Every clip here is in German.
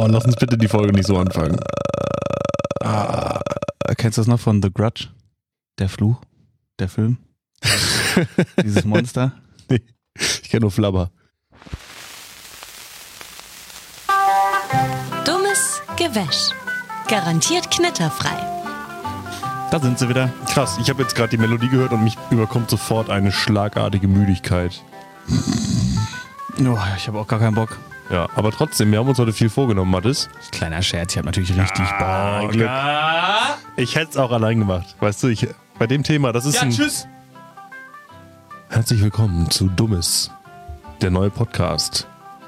Oh, lass uns bitte die Folge nicht so anfangen. Kennst du das noch von The Grudge? Der Fluch? Der Film? Dieses Monster? Nee, ich kenne nur Flabber. Dummes Gewäsch. Garantiert knitterfrei. Da sind sie wieder. Krass, ich habe jetzt gerade die Melodie gehört und mich überkommt sofort eine schlagartige Müdigkeit. Oh, ich habe auch gar keinen Bock. Ja, aber trotzdem, wir haben uns heute viel vorgenommen, Mathis. Kleiner Scherz, ich habe natürlich richtig Bock. Glück. Ich hätte es auch allein gemacht. Weißt du, bei dem Thema, das ist Tschüss. Herzlich willkommen zu Dummes, der neue Podcast.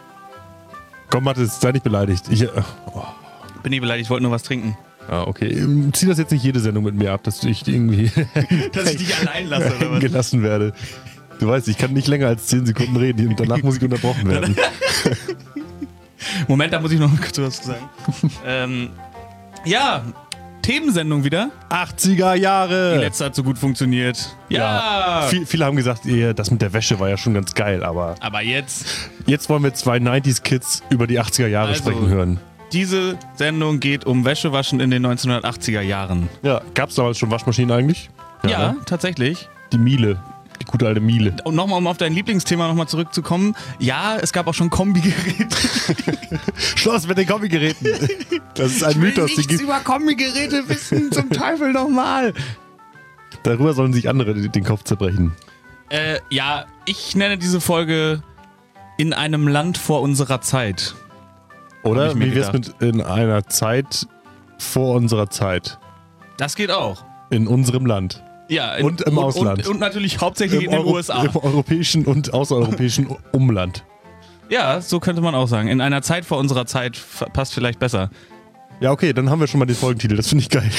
Komm, Mathis, sei nicht beleidigt. Bin nie beleidigt, ich wollte nur was trinken. Okay. Zieh das jetzt nicht jede Sendung mit mir ab, dass ich irgendwie Dass ich dich allein lasse, oder was? gelassen werde. Du weißt, ich kann nicht länger als 10 Sekunden reden und danach muss ich unterbrochen werden. Moment, da muss ich noch kurz was sagen. Ja, Themensendung wieder. 80er Jahre! Die letzte hat so gut funktioniert. Ja! Viele haben gesagt, das mit der Wäsche war ja schon ganz geil, aber Aber jetzt, wollen wir zwei 90s-Kids über die 80er Jahre Also, sprechen hören. diese Sendung geht um Wäschewaschen in den 1980er Jahren. Ja, gab es damals schon Waschmaschinen eigentlich? Ja, ne? tatsächlich. Die Miele. Die gute alte Miele. Und nochmal, um auf dein Lieblingsthema nochmal zurückzukommen. Ja, es gab auch schon Kombigeräte. Schluss mit den Kombigeräten. Das ist ein Mythos. Ich will nichts über Kombigeräte wissen, zum Teufel nochmal. Darüber sollen sich andere den Kopf zerbrechen. Ja, ich nenne diese Folge In einem Land vor unserer Zeit. Hab Oder ich mir wie wär's mit in einer Zeit vor unserer Zeit? Das geht auch. In unserem Land. Ja, Und im Ausland. Und natürlich hauptsächlich in den USA. Im europäischen und außereuropäischen Umland. Ja, so könnte man auch sagen. In einer Zeit vor unserer Zeit passt vielleicht besser. Ja, okay, dann haben wir schon mal den Folgentitel. Das finde ich geil.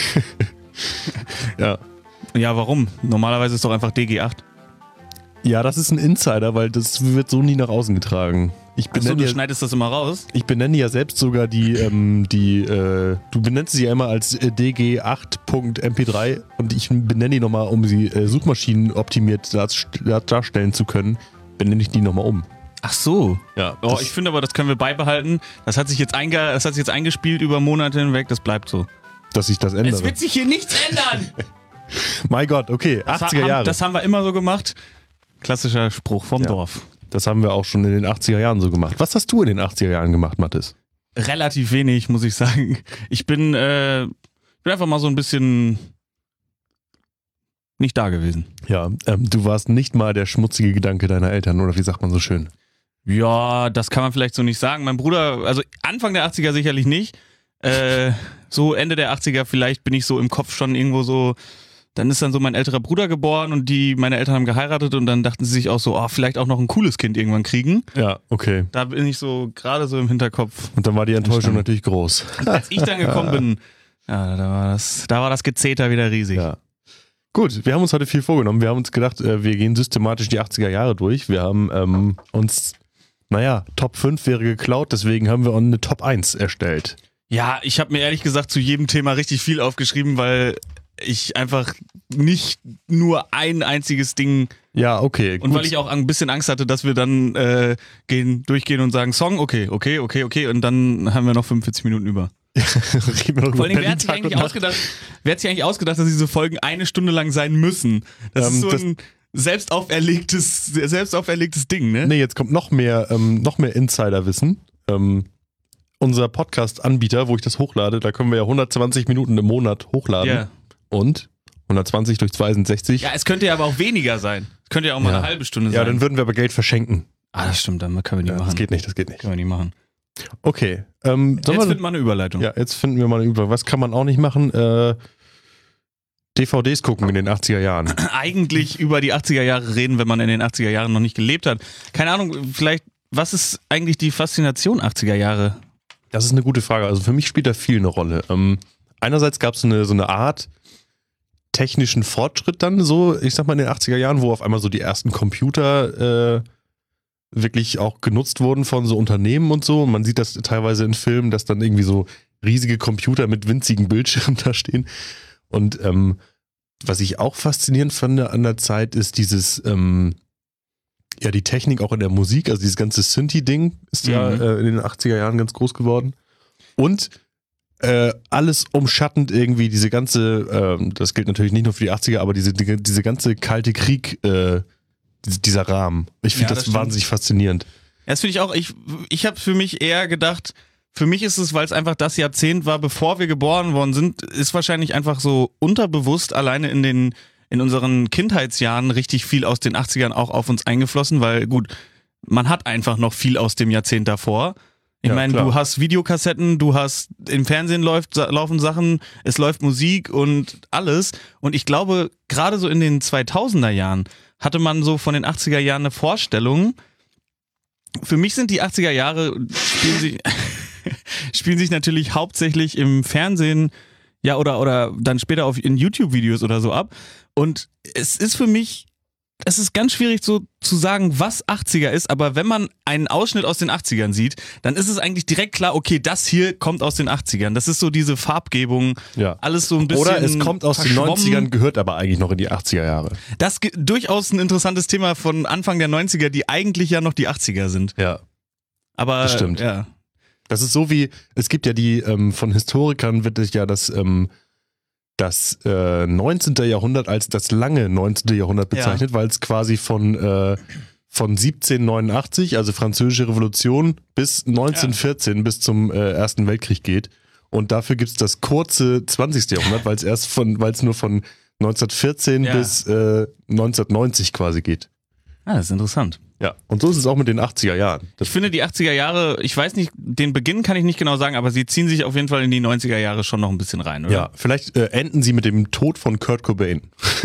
Ja. Ja, warum? Normalerweise ist doch einfach DG8. Ja, das ist ein Insider, weil das wird so nie nach außen getragen. Achso, du schneidest das immer raus? Ich benenne ja selbst sogar du benennst sie ja immer als DG8.mp3 und ich benenne die nochmal, um sie suchmaschinenoptimiert darstellen zu können, benenne ich die nochmal um. Ach so. Ja. Oh, ich finde aber, das können wir beibehalten. Das hat sich jetzt eingespielt über Monate hinweg, das bleibt so. Dass ich das ändere. Es wird sich hier nichts ändern! Mein Gott, okay, 80er Jahre. Das haben wir immer so gemacht. Klassischer Spruch vom Dorf. Das haben wir auch schon in den 80er Jahren so gemacht. Was hast du in den 80er Jahren gemacht, Mathis? Relativ wenig, muss ich sagen. Ich bin einfach mal so ein bisschen nicht da gewesen. Ja, du warst nicht mal der schmutzige Gedanke deiner Eltern, oder wie sagt man so schön? Ja, das kann man vielleicht so nicht sagen. Mein Bruder, also Anfang der 80er sicherlich nicht. So Ende der 80er vielleicht bin ich so im Kopf schon irgendwo so. Dann ist dann so mein älterer Bruder geboren und meine Eltern haben geheiratet und dann dachten sie sich auch so, vielleicht auch noch ein cooles Kind irgendwann kriegen. Ja, okay. Da bin ich so gerade so im Hinterkopf. Und dann war die Enttäuschung natürlich groß. Und als ich dann gekommen bin, ja, da war das Gezeter wieder riesig. Ja. Gut, wir haben uns heute viel vorgenommen. Wir haben uns gedacht, wir gehen systematisch die 80er Jahre durch. Wir haben uns, Top 5 wäre geklaut, deswegen haben wir eine Top 1 erstellt. Ja, ich habe mir ehrlich gesagt zu jedem Thema richtig viel aufgeschrieben, weil ich einfach nicht nur ein einziges Ding. Ja, okay. Und weil ich auch ein bisschen Angst hatte, dass wir dann durchgehen und sagen, Song, okay. Und dann haben wir noch 45 Minuten über. Vor allem, wer hat sich eigentlich ausgedacht, dass diese Folgen 1 Stunde lang sein müssen? Das ist so ein selbst auferlegtes Ding, ne? Nee, jetzt kommt noch mehr Insiderwissen. Unser Podcast-Anbieter, wo ich das hochlade, da können wir ja 120 Minuten im Monat hochladen. Ja. Und 120 durch 2 sind 60. Ja, es könnte ja aber auch weniger sein. Es könnte ja auch mal eine halbe Stunde sein. Ja, dann würden wir aber Geld verschenken. Das stimmt, dann können wir nicht machen. Das geht nicht. Können wir nicht machen. Okay. Jetzt finden wir eine Überleitung. Ja, jetzt finden wir mal eine Überleitung. Was kann man auch nicht machen? DVDs gucken in den 80er Jahren. Eigentlich über die 80er Jahre reden, wenn man in den 80er Jahren noch nicht gelebt hat. Keine Ahnung, vielleicht, was ist eigentlich die Faszination 80er Jahre? Das ist eine gute Frage. Also für mich spielt da viel eine Rolle. Einerseits gab es so eine Art technischen Fortschritt dann so, ich sag mal in den 80er Jahren, wo auf einmal so die ersten Computer wirklich auch genutzt wurden von so Unternehmen und so. Man sieht das teilweise in Filmen, dass dann irgendwie so riesige Computer mit winzigen Bildschirmen da stehen. Und was ich auch faszinierend fand an der Zeit, ist dieses, die Technik auch in der Musik, also dieses ganze Synthi-Ding ist ja in den 80er Jahren ganz groß geworden. Und alles umschattend irgendwie, diese ganze, das gilt natürlich nicht nur für die 80er, aber diese ganze kalte Krieg, dieser Rahmen. Ich finde das wahnsinnig faszinierend. Ja, das finde ich auch. Ich habe für mich eher gedacht, für mich ist es, weil es einfach das Jahrzehnt war, bevor wir geboren worden sind, ist wahrscheinlich einfach so unterbewusst alleine in unseren Kindheitsjahren richtig viel aus den 80ern auch auf uns eingeflossen, weil gut, man hat einfach noch viel aus dem Jahrzehnt davor. Ich meine, du hast Videokassetten, du hast im Fernsehen laufen Sachen, es läuft Musik und alles. Und ich glaube, gerade so in den 2000er Jahren hatte man so von den 80er Jahren eine Vorstellung. Für mich sind die 80er Jahre, spielen sich natürlich hauptsächlich im Fernsehen, ja, oder dann später in YouTube-Videos oder so ab. Und es ist für mich, es ist ganz schwierig so zu sagen, was 80er ist, aber wenn man einen Ausschnitt aus den 80ern sieht, dann ist es eigentlich direkt klar, okay, das hier kommt aus den 80ern. Das ist so diese Farbgebung, alles so ein bisschen oder es kommt aus den 90ern, gehört aber eigentlich noch in die 80er Jahre. Das ist durchaus ein interessantes Thema von Anfang der 90er, die eigentlich ja noch die 80er sind. Ja, aber das stimmt. Ja. Das ist so wie, es gibt ja die, von Historikern wird ja das 19. Jahrhundert als das lange 19. Jahrhundert bezeichnet, weil es quasi von 1789, also Französische Revolution, bis 1914, bis zum Ersten Weltkrieg geht. Und dafür gibt es das kurze 20. Jahrhundert, weil es nur von 1914 bis 1990 quasi geht. Ah, das ist interessant. Ja, und so ist es auch mit den 80er Jahren. Ich finde die 80er Jahre, ich weiß nicht, den Beginn kann ich nicht genau sagen, aber sie ziehen sich auf jeden Fall in die 90er Jahre schon noch ein bisschen rein, oder? Ja, vielleicht enden sie mit dem Tod von Kurt Cobain.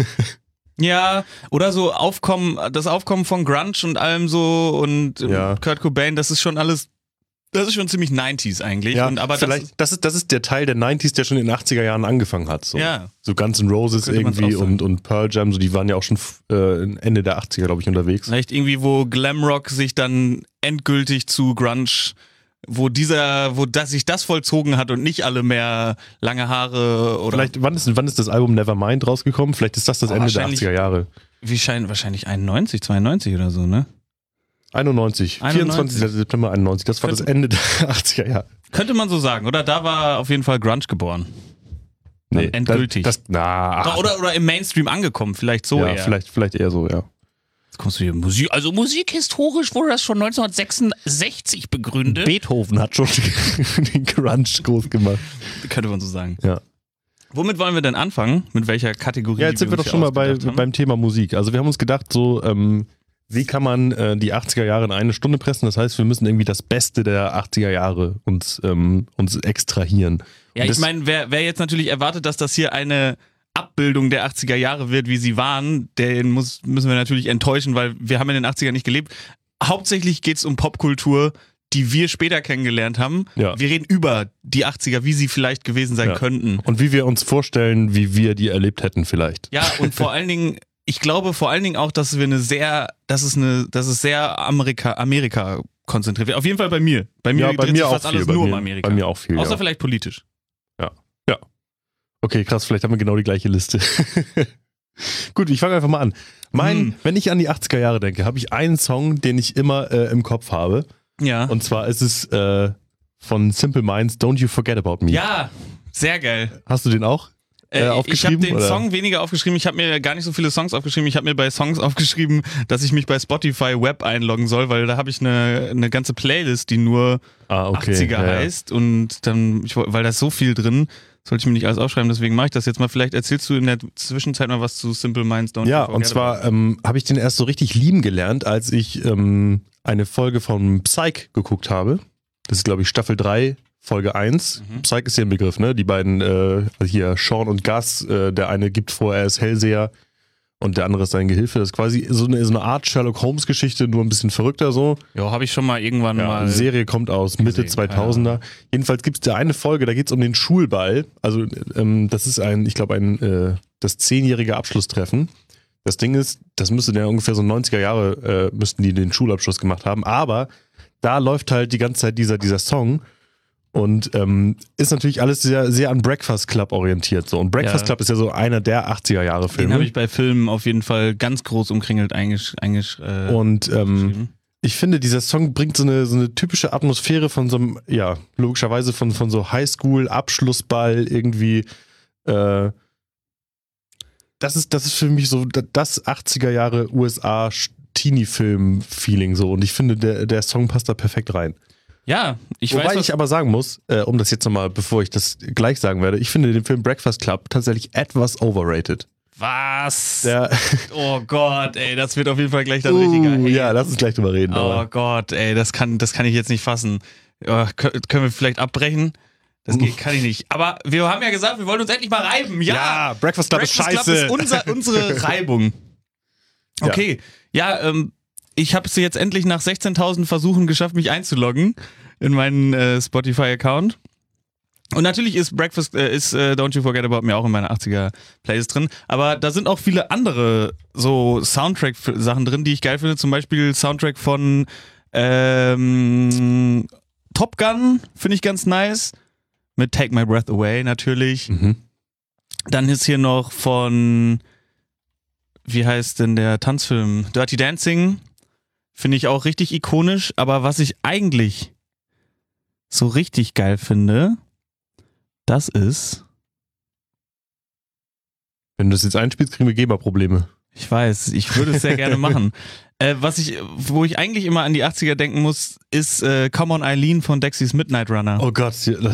Ja, oder so das Aufkommen von Grunge und allem so und Kurt Cobain, das ist schon alles, das ist schon ziemlich 90s eigentlich. Ja, aber vielleicht, das ist der Teil der 90s, der schon in den 80er Jahren angefangen hat. So, ja. So Guns N' Roses irgendwie und Pearl Jam, so, die waren ja auch schon Ende der 80er, glaube ich, unterwegs. Vielleicht irgendwie, wo Glamrock sich dann endgültig zu Grunge, wo sich das vollzogen hat und nicht alle mehr lange Haare oder. Vielleicht, wann ist das Album Nevermind rausgekommen? Vielleicht ist das Ende der 80er Jahre. Wahrscheinlich 91, 92 oder so, ne? 91, 24. September 91, das war das Ende der 80er Jahre. Könnte man so sagen, oder? Da war auf jeden Fall Grunge geboren. Nee, endgültig. Oder im Mainstream angekommen, vielleicht so eher. Vielleicht eher so, ja. Jetzt kommst du hier Musik. Also musikhistorisch wurde das schon 1966 begründet. Beethoven hat schon den Grunge groß gemacht. Könnte man so sagen. Ja. Womit wollen wir denn anfangen? Mit welcher Kategorie? Ja, jetzt sind wir doch schon mal beim Thema Musik. Also wir haben uns gedacht, so, wie kann man die 80er Jahre in eine Stunde pressen? Das heißt, wir müssen irgendwie das Beste der 80er Jahre uns extrahieren. Ja, ich meine, wer jetzt natürlich erwartet, dass das hier eine Abbildung der 80er Jahre wird, wie sie waren, den müssen wir natürlich enttäuschen, weil wir haben in den 80ern nicht gelebt. Hauptsächlich geht es um Popkultur, die wir später kennengelernt haben. Ja. Wir reden über die 80er, wie sie vielleicht gewesen sein könnten. Und wie wir uns vorstellen, wie wir die erlebt hätten vielleicht. Ja, und vor allen Dingen, ich glaube vor allen Dingen auch, dass es sehr Amerika konzentriert wird. Auf jeden Fall bei mir. Bei mir dreht sich fast alles nur um Amerika. Bei mir auch viel. Außer vielleicht politisch. Ja. Okay, krass, vielleicht haben wir genau die gleiche Liste. Gut, ich fange einfach mal an. Wenn ich an die 80er Jahre denke, habe ich einen Song, den ich immer im Kopf habe. Ja. Und zwar ist es von Simple Minds, Don't You Forget About Me. Ja, sehr geil. Hast du den auch? Ich habe den Song weniger aufgeschrieben, ich habe mir gar nicht so viele Songs aufgeschrieben, ich habe mir bei Songs aufgeschrieben, dass ich mich bei Spotify Web einloggen soll, weil da habe ich eine ganze Playlist, die nur 80er heißt und dann, weil da ist so viel drin, sollte ich mir nicht alles aufschreiben, deswegen mache ich das jetzt mal. Vielleicht erzählst du in der Zwischenzeit mal was zu Simple Minds, Don't You Forget. Ja, und zwar habe ich den erst so richtig lieben gelernt, als ich eine Folge von Psych geguckt habe. Das ist, glaube ich, Staffel 3, Folge 1. Psych ist hier ein Begriff, ne? Die beiden, hier Sean und Gus, der eine gibt vor, er ist Hellseher und der andere ist sein Gehilfe. Das ist quasi so eine Art Sherlock Holmes Geschichte, nur ein bisschen verrückter so. Ja, habe ich schon mal irgendwann mal. Die Serie kommt aus Mitte 2000er. Ja. Jedenfalls gibt es da eine Folge, da geht es um den Schulball. Also das ist das 10-jährige Abschlusstreffen. Das Ding ist, das müsste ja ungefähr so 90er Jahre, müssten die den Schulabschluss gemacht haben. Aber da läuft halt die ganze Zeit dieser Song. Und ist natürlich alles sehr, sehr an Breakfast Club orientiert. So. Und Breakfast Club ist ja so einer der 80er-Jahre-Filme. Den habe ich bei Filmen auf jeden Fall ganz groß umkringelt eingeschrieben. Und ich finde, dieser Song bringt so eine typische Atmosphäre von so einem, ja, logischerweise von so Highschool-Abschlussball irgendwie. Das ist für mich so das 80er Jahre USA Teenie-Film-Feeling so. Und ich finde, der Song passt da perfekt rein. Ja, Wobei ich aber sagen muss, um das jetzt nochmal, bevor ich das gleich sagen werde, ich finde den Film Breakfast Club tatsächlich etwas overrated. Was? Oh Gott, ey, das wird auf jeden Fall gleich dann richtiger. Ja, lass uns gleich drüber reden. Oh Gott, ey, das kann ich jetzt nicht fassen. Können wir vielleicht abbrechen? Das kann ich nicht. Aber wir haben ja gesagt, wir wollen uns endlich mal reiben. Ja, Breakfast Club ist scheiße. Club ist unsere Reibung. Okay, ja, ich habe es jetzt endlich nach 16.000 Versuchen geschafft, mich einzuloggen in meinen Spotify-Account. Und natürlich ist Don't You Forget About Me auch in meiner 80er-Playlist drin. Aber da sind auch viele andere so Soundtrack-Sachen drin, die ich geil finde. Zum Beispiel Soundtrack von Top Gun finde ich ganz nice. Mit Take My Breath Away natürlich. Mhm. Dann ist hier noch von, wie heißt denn der Tanzfilm? Dirty Dancing. Finde ich auch richtig ikonisch. Aber was ich eigentlich so richtig geil finde, das ist... Wenn du das jetzt einspielst, kriegen wir Geberprobleme. Ich weiß, ich würde es sehr gerne machen. Wo ich eigentlich immer an die 80er denken muss, ist Come On Eileen von Dexys Midnight Runner. Oh Gott,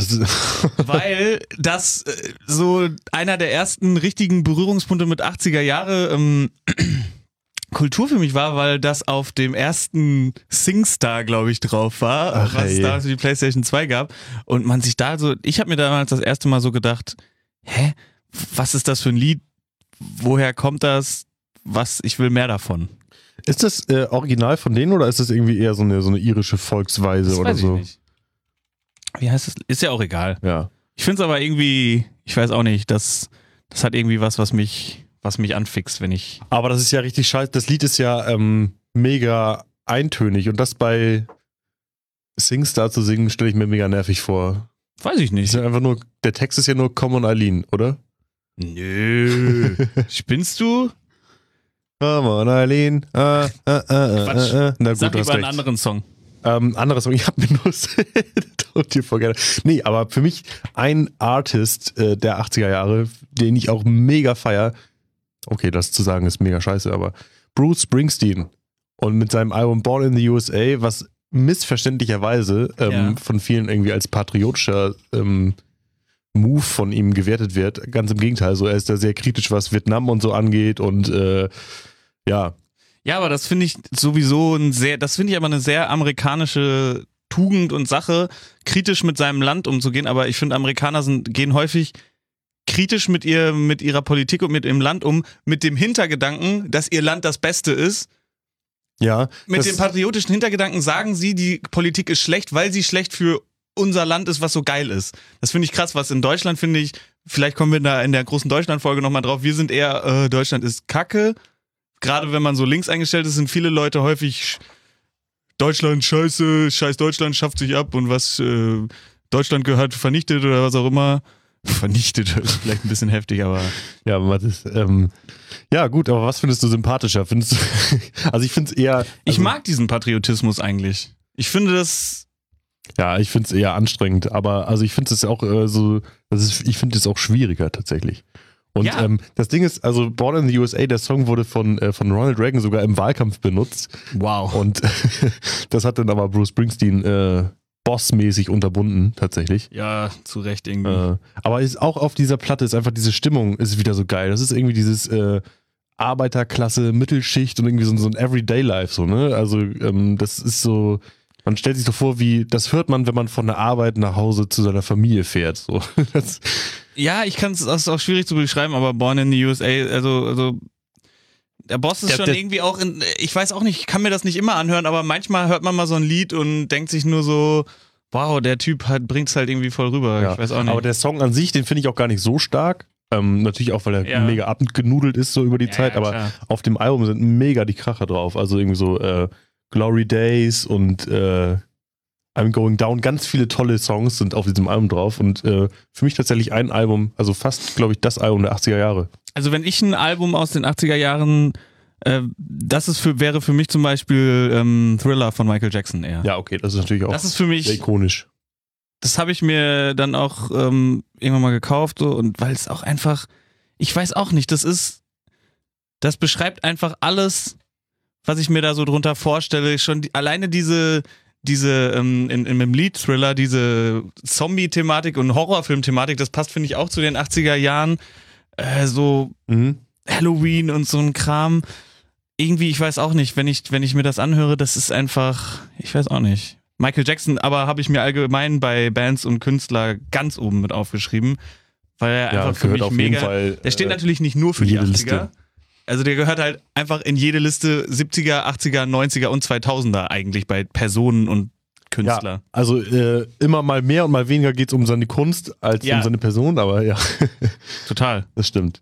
weil das so einer der ersten richtigen Berührungspunkte mit 80er Jahre Kultur für mich war, weil das auf dem ersten SingStar, glaube ich, drauf war, was es da für die PlayStation 2 gab. Und man sich da so, ich habe mir damals das erste Mal so gedacht, was ist das für ein Lied? Woher kommt das? Ich will mehr davon. Ist das original von denen oder ist das irgendwie eher so eine irische Volksweise das oder weiß so? Ich nicht. Wie heißt das? Ist ja auch egal. Ja. Ich finde es aber irgendwie, ich weiß auch nicht, das hat irgendwie was mich anfixt, wenn ich... Aber das ist ja richtig scheiße. Das Lied ist ja mega eintönig und das bei SingStar zu singen, stelle ich mir mega nervig vor. Weiß ich nicht. Das ist ja einfach nur, der Text ist ja nur Come on Eileen, oder? Nö. Spinnst du? Come on Eileen. Quatsch. Na gut, Sag du hast lieber einen recht. anderen Song. Anderer Song, ich hab mir nur Don't You Forget. Nee, aber für mich ein Artist der 80er Jahre, den ich auch mega feier. Okay, das zu sagen ist mega scheiße, aber Bruce Springsteen und mit seinem Album Born in the USA, was missverständlicherweise von vielen irgendwie als patriotischer Move von ihm gewertet wird. Ganz im Gegenteil, so er ist da sehr kritisch, was Vietnam und so angeht und ja. Ja, aber das finde ich sowieso das finde ich aber eine sehr amerikanische Tugend und Sache, kritisch mit seinem Land umzugehen, aber ich finde, Amerikaner gehen häufig kritisch mit ihrer Politik und mit ihrem Land um, mit dem Hintergedanken, dass ihr Land das Beste ist. Ja. Mit dem patriotischen Hintergedanken sagen sie, die Politik ist schlecht, weil sie schlecht für unser Land ist, was so geil ist. Das finde ich krass, was in Deutschland finde ich, vielleicht kommen wir da in der großen Deutschland-Folge nochmal drauf, wir sind eher, Deutschland ist Kacke. Gerade wenn man so links eingestellt ist, sind viele Leute häufig Deutschland scheiße, scheiß Deutschland schafft sich ab und was Deutschland gehört vernichtet oder was auch immer. Vernichtet ist vielleicht ein bisschen heftig, aber... Ja, aber das, ja gut, aber was findest du sympathischer? Findest du, also ich finde es eher... Also, ich mag diesen Patriotismus eigentlich. Ich finde das... Ja, ich finde es eher anstrengend, aber also ich finde es auch ich finde es auch schwieriger tatsächlich. Und ja. Das Ding ist, also Born in the USA, der Song wurde von Ronald Reagan sogar im Wahlkampf benutzt. Wow. Und das hat dann aber Bruce Springsteen bossmäßig unterbunden, tatsächlich. Ja, zu Recht irgendwie. Aber ist auch auf dieser Platte ist einfach diese Stimmung ist wieder so geil. Das ist irgendwie dieses Arbeiterklasse, Mittelschicht und irgendwie so ein Everyday Life, so, ne? Also das ist so, man stellt sich so vor, das hört man, wenn man von der Arbeit nach Hause zu seiner Familie fährt, so. Ja, das ist auch schwierig zu beschreiben, aber Born in the USA, also der Boss ist schon irgendwie auch ich weiß auch nicht, ich kann mir das nicht immer anhören, aber manchmal hört man mal so ein Lied und denkt sich nur so, wow, der Typ bringt es halt irgendwie voll rüber. Ja, ich weiß auch nicht. Aber der Song an sich, den finde ich auch gar nicht so stark. Natürlich auch, weil er mega abgenudelt ist so über die Zeit, aber klar. Auf dem Album sind mega die Kracher drauf. Also irgendwie so Glory Days und I'm Going Down. Ganz viele tolle Songs sind auf diesem Album drauf und für mich tatsächlich ein Album, also fast, glaube ich, das Album der 80er Jahre. Also wenn ich ein Album aus den 80er Jahren wäre für mich zum Beispiel Thriller von Michael Jackson eher. Ja, okay, das ist natürlich auch das ist für mich sehr ikonisch. Das habe ich mir dann auch irgendwann mal gekauft so, und weil es auch einfach, ich weiß auch nicht, das beschreibt einfach alles, was ich mir da so drunter vorstelle. Schon alleine diese im Lied-Thriller, diese Zombie-Thematik und Horrorfilm-Thematik, das passt, finde ich, auch zu den 80er Jahren. So Halloween und so ein Kram. Irgendwie, ich weiß auch nicht, wenn ich mir das anhöre, das ist einfach, ich weiß auch nicht. Michael Jackson, aber habe ich mir allgemein bei Bands und Künstler ganz oben mit aufgeschrieben, weil er einfach für mich mega, Fall, der steht natürlich nicht nur für die 80er, Liste. Also der gehört halt einfach in jede Liste 70er, 80er, 90er und 2000er eigentlich bei Personen und Künstler. Ja, also immer mal mehr und mal weniger geht es um seine Kunst als um seine Person, aber ja. Total. Das stimmt.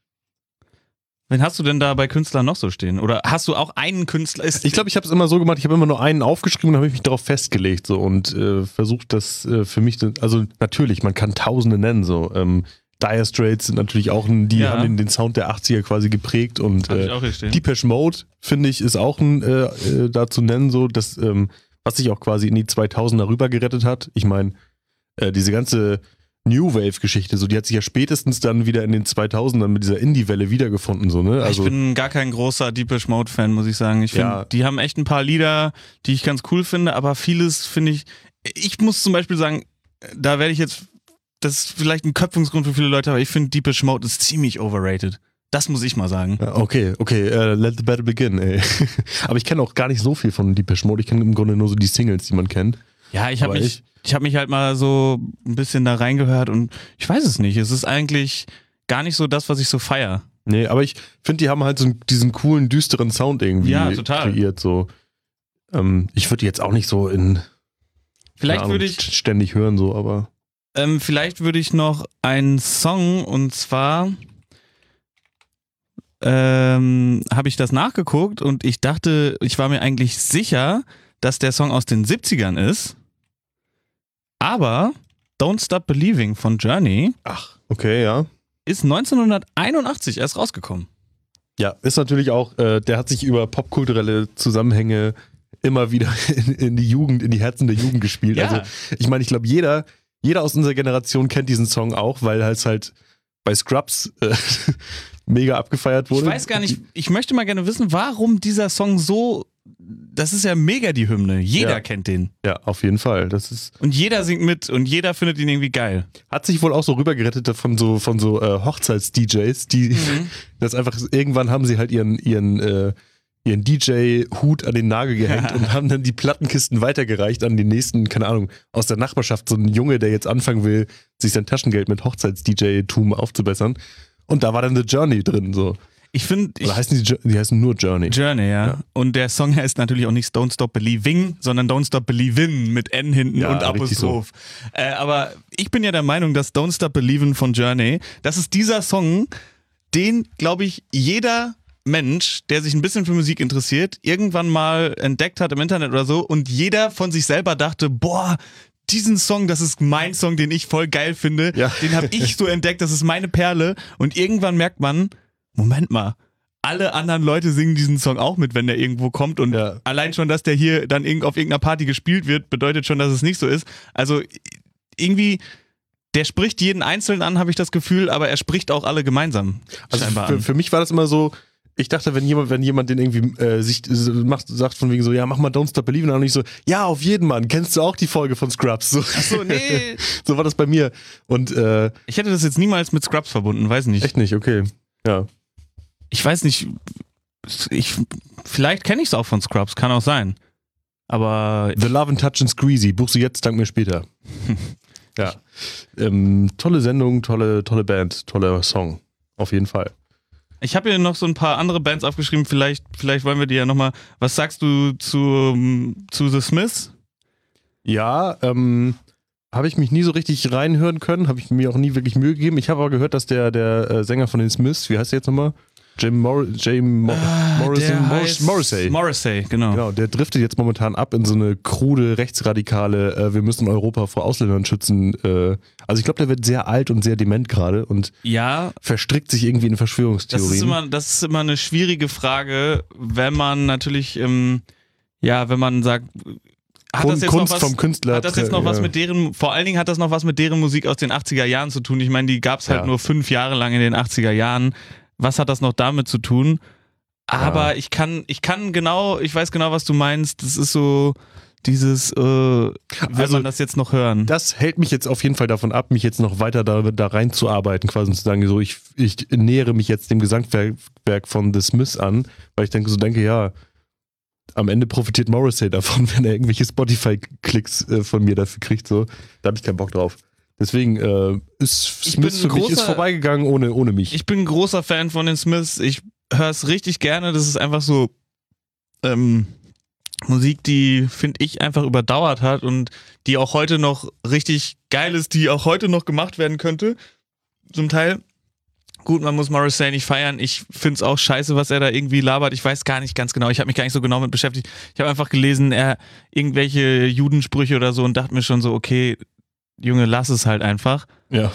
Wen hast du denn da bei Künstlern noch so stehen? Oder hast du auch einen Künstler? Ich glaube, ich habe es immer so gemacht, ich habe immer nur einen aufgeschrieben und habe mich darauf festgelegt so, und versucht das für mich, also natürlich, man kann Tausende nennen, so. Dire Straits sind natürlich auch, die haben den Sound der 80er quasi geprägt, und Depeche Mode, finde ich, ist auch da zu nennen, so, das, was sich auch quasi in die 2000er rüber gerettet hat. Ich meine, diese ganze New Wave-Geschichte, so, die hat sich ja spätestens dann wieder in den 2000ern mit dieser Indie-Welle wiedergefunden, so, ne? Also, ich bin gar kein großer Depeche Mode-Fan, muss ich sagen. Ich finde, die haben echt ein paar Lieder, die ich ganz cool finde, aber vieles finde ich muss zum Beispiel sagen, da werde ich jetzt, das ist vielleicht ein Köpfungsgrund für viele Leute, aber ich finde, Depeche Mode ist ziemlich overrated. Das muss ich mal sagen. Ja, okay, let the battle begin, ey. Aber ich kenne auch gar nicht so viel von Depeche Mode, ich kenne im Grunde nur so die Singles, die man kennt. Ja, ich habe mich halt mal so ein bisschen da reingehört und ich weiß es nicht. Es ist eigentlich gar nicht so das, was ich so feiere. Nee, aber ich finde, die haben halt so diesen coolen, düsteren Sound irgendwie kreiert. So. Ich würde die jetzt auch nicht so ständig hören, so, aber. Vielleicht würde ich noch einen Song, und zwar habe ich das nachgeguckt und ich dachte, ich war mir eigentlich sicher, dass der Song aus den 70ern ist. Aber Don't Stop Believing von Journey ist 1981 erst rausgekommen. Ja, ist natürlich auch, der hat sich über popkulturelle Zusammenhänge immer wieder in die Herzen der Jugend gespielt. Ja. Also ich meine, ich glaube, jeder aus unserer Generation kennt diesen Song auch, weil es halt bei Scrubs mega abgefeiert wurde. Ich weiß gar nicht, ich möchte mal gerne wissen, warum dieser Song so, das ist ja mega die Hymne. Jeder kennt den. Ja, auf jeden Fall. Und jeder singt mit und jeder findet ihn irgendwie geil. Hat sich wohl auch so rübergerettet von so Hochzeits-DJs, die das einfach, irgendwann haben sie halt ihren DJ-Hut an den Nagel gehängt und haben dann die Plattenkisten weitergereicht an den nächsten, keine Ahnung, aus der Nachbarschaft, so ein Junge, der jetzt anfangen will, sich sein Taschengeld mit Hochzeits-DJ-Tum aufzubessern. Und da war dann The Journey drin, so. Oder heißen die heißen nur Journey. Journey, ja. Und der Song heißt natürlich auch nicht Don't Stop Believing, sondern Don't Stop Believin mit N hinten und Apostroph. So. Aber ich bin ja der Meinung, dass Don't Stop Believin von Journey, das ist dieser Song, den, glaube ich, jeder Mensch, der sich ein bisschen für Musik interessiert, irgendwann mal entdeckt hat im Internet oder so, und jeder von sich selber dachte, boah, diesen Song, das ist mein Song, den ich voll geil finde, den habe ich so entdeckt, das ist meine Perle, und irgendwann merkt man, Moment mal, alle anderen Leute singen diesen Song auch mit, wenn der irgendwo kommt, und allein schon, dass der hier dann auf irgendeiner Party gespielt wird, bedeutet schon, dass es nicht so ist. Also irgendwie, der spricht jeden Einzelnen an, habe ich das Gefühl, aber er spricht auch alle gemeinsam. Also für mich war das immer so, ich dachte, wenn jemand den irgendwie sagt von wegen so, ja, mach mal Don't Stop Believing, dann nicht so, ja, auf jeden Mann, kennst du auch die Folge von Scrubs? So. Ach so, nee. So war das bei mir. Und ich hätte das jetzt niemals mit Scrubs verbunden, weiß nicht. Echt nicht, okay. Ja. Ich weiß nicht, vielleicht kenne ich es auch von Scrubs, kann auch sein. Aber The Love and Touch and Squeezy, buchst du jetzt, dank mir später. Ja. Tolle Sendung, tolle Band, toller Song. Auf jeden Fall. Ich habe hier noch so ein paar andere Bands aufgeschrieben, vielleicht wollen wir die ja nochmal. Was sagst du zu The Smiths? Ja, habe ich mich nie so richtig reinhören können, habe ich mir auch nie wirklich Mühe gegeben. Ich habe aber gehört, dass der Sänger von den Smiths, wie heißt der jetzt nochmal? Morrissey, genau. Der driftet jetzt momentan ab in so eine krude, rechtsradikale, wir müssen Europa vor Ausländern schützen. Also ich glaube, der wird sehr alt und sehr dement gerade und verstrickt sich irgendwie in Verschwörungstheorien. Das ist immer eine schwierige Frage, wenn man natürlich, wenn man sagt, vom Künstler. Hat das jetzt noch was mit deren, vor allen Dingen hat das noch was mit deren Musik aus den 80er Jahren zu tun. Ich meine, die gab es halt nur 5 Jahre lang in den 80er Jahren. Was hat das noch damit zu tun? Aber ich weiß genau, was du meinst. Das ist so dieses, man das jetzt noch hören. Das hält mich jetzt auf jeden Fall davon ab, mich jetzt noch weiter da reinzuarbeiten, quasi zu sagen, so ich nähere mich jetzt dem Gesamtwerk von The Smiths an, weil ich denke, am Ende profitiert Morrissey davon, wenn er irgendwelche Spotify-Klicks von mir dafür kriegt. So. Da habe ich keinen Bock drauf. Deswegen ist Smiths für mich vorbeigegangen ohne mich. Ich bin ein großer Fan von den Smiths. Ich höre es richtig gerne. Das ist einfach so Musik, die, finde ich, einfach überdauert hat und die auch heute noch richtig geil ist, die auch heute noch gemacht werden könnte. Zum Teil. Gut, man muss Morrissey nicht feiern. Ich finde es auch scheiße, was er da irgendwie labert. Ich weiß gar nicht ganz genau. Ich habe mich gar nicht so genau mit beschäftigt. Ich habe einfach gelesen, irgendwelche Judensprüche oder so und dachte mir schon so, okay, Junge, lass es halt einfach. Ja.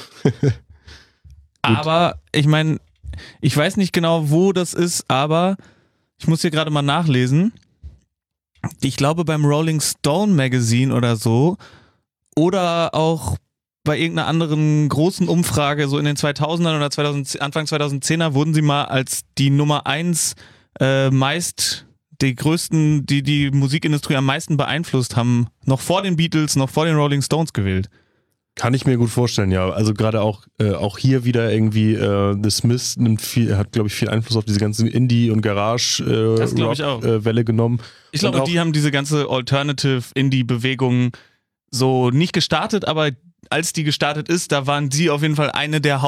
Aber ich meine, ich weiß nicht genau, wo das ist, aber ich muss hier gerade mal nachlesen. Ich glaube beim Rolling Stone Magazine oder so oder auch bei irgendeiner anderen großen Umfrage, so in den 2000ern oder Anfang 2010er, wurden sie mal als die Nummer 1 die größten, die Musikindustrie am meisten beeinflusst haben, noch vor den Beatles, noch vor den Rolling Stones gewählt. Kann ich mir gut vorstellen, ja. Also gerade auch hier wieder irgendwie The Smiths hat, glaube ich, viel Einfluss auf diese ganze Indie- und Garage-Rock-Welle genommen. Ich glaube, die haben diese ganze Alternative-Indie-Bewegung so nicht gestartet, aber als die gestartet ist, da waren sie auf jeden Fall eine der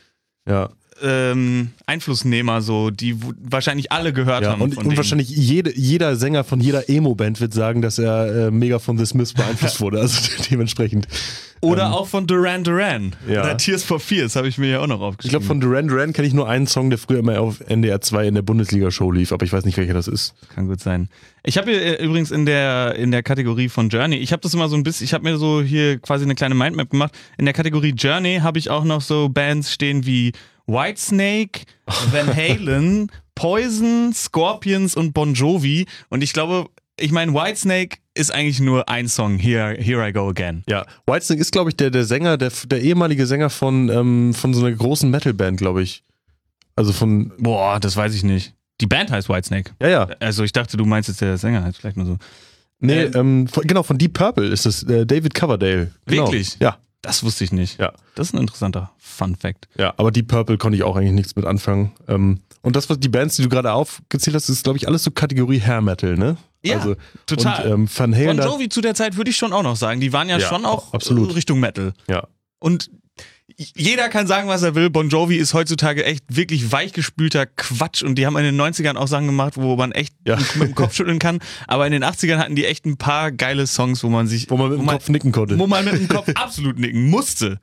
Einflussnehmer, so, die wahrscheinlich alle gehört haben. Und wahrscheinlich jeder Sänger von jeder Emo-Band wird sagen, dass er mega von The Smiths beeinflusst wurde, also dementsprechend. Oder auch von Duran Duran. Ja. Oder Tears for Fears habe ich mir ja auch noch aufgeschrieben. Ich glaube, von Duran Duran kenne ich nur einen Song, der früher immer auf NDR 2 in der Bundesliga-Show lief, aber ich weiß nicht, welcher das ist. Kann gut sein. Ich habe hier übrigens in der Kategorie von Journey, ich habe das immer so ein bisschen, ich habe mir so hier quasi eine kleine Mindmap gemacht. In der Kategorie Journey habe ich auch noch so Bands stehen wie Whitesnake, Van Halen, Poison, Scorpions und Bon Jovi. Und ich meine, Whitesnake ist eigentlich nur ein Song, Here I Go Again. Ja, Whitesnake ist, glaube ich, der Sänger, der ehemalige Sänger von so einer großen Metal-Band, glaube ich. Also von... Boah, das weiß ich nicht. Die Band heißt Whitesnake. Ja. Also ich dachte, du meinst jetzt der Sänger heißt vielleicht nur so. Nee, von Deep Purple ist es David Coverdale. Genau. Wirklich? Ja. Das wusste ich nicht. Ja. Das ist ein interessanter Fun-Fact. Ja, aber Deep Purple konnte ich auch eigentlich nichts mit anfangen. Und das, was die Bands, die du gerade aufgezählt hast, ist, glaube ich, alles so Kategorie Hair Metal, ne? Ja, also, total. Und, Van Halen, Bon Jovi zu der Zeit würde ich schon auch noch sagen. Die waren ja schon auch absolut Richtung Metal. Ja. Und jeder kann sagen, was er will. Bon Jovi ist heutzutage echt wirklich weichgespülter Quatsch. Und die haben in den 90ern auch Sachen gemacht, wo man echt mit dem Kopf schütteln kann. Aber in den 80ern hatten die echt ein paar geile Songs, wo man mit dem Kopf nicken konnte. Wo man mit dem Kopf absolut nicken musste.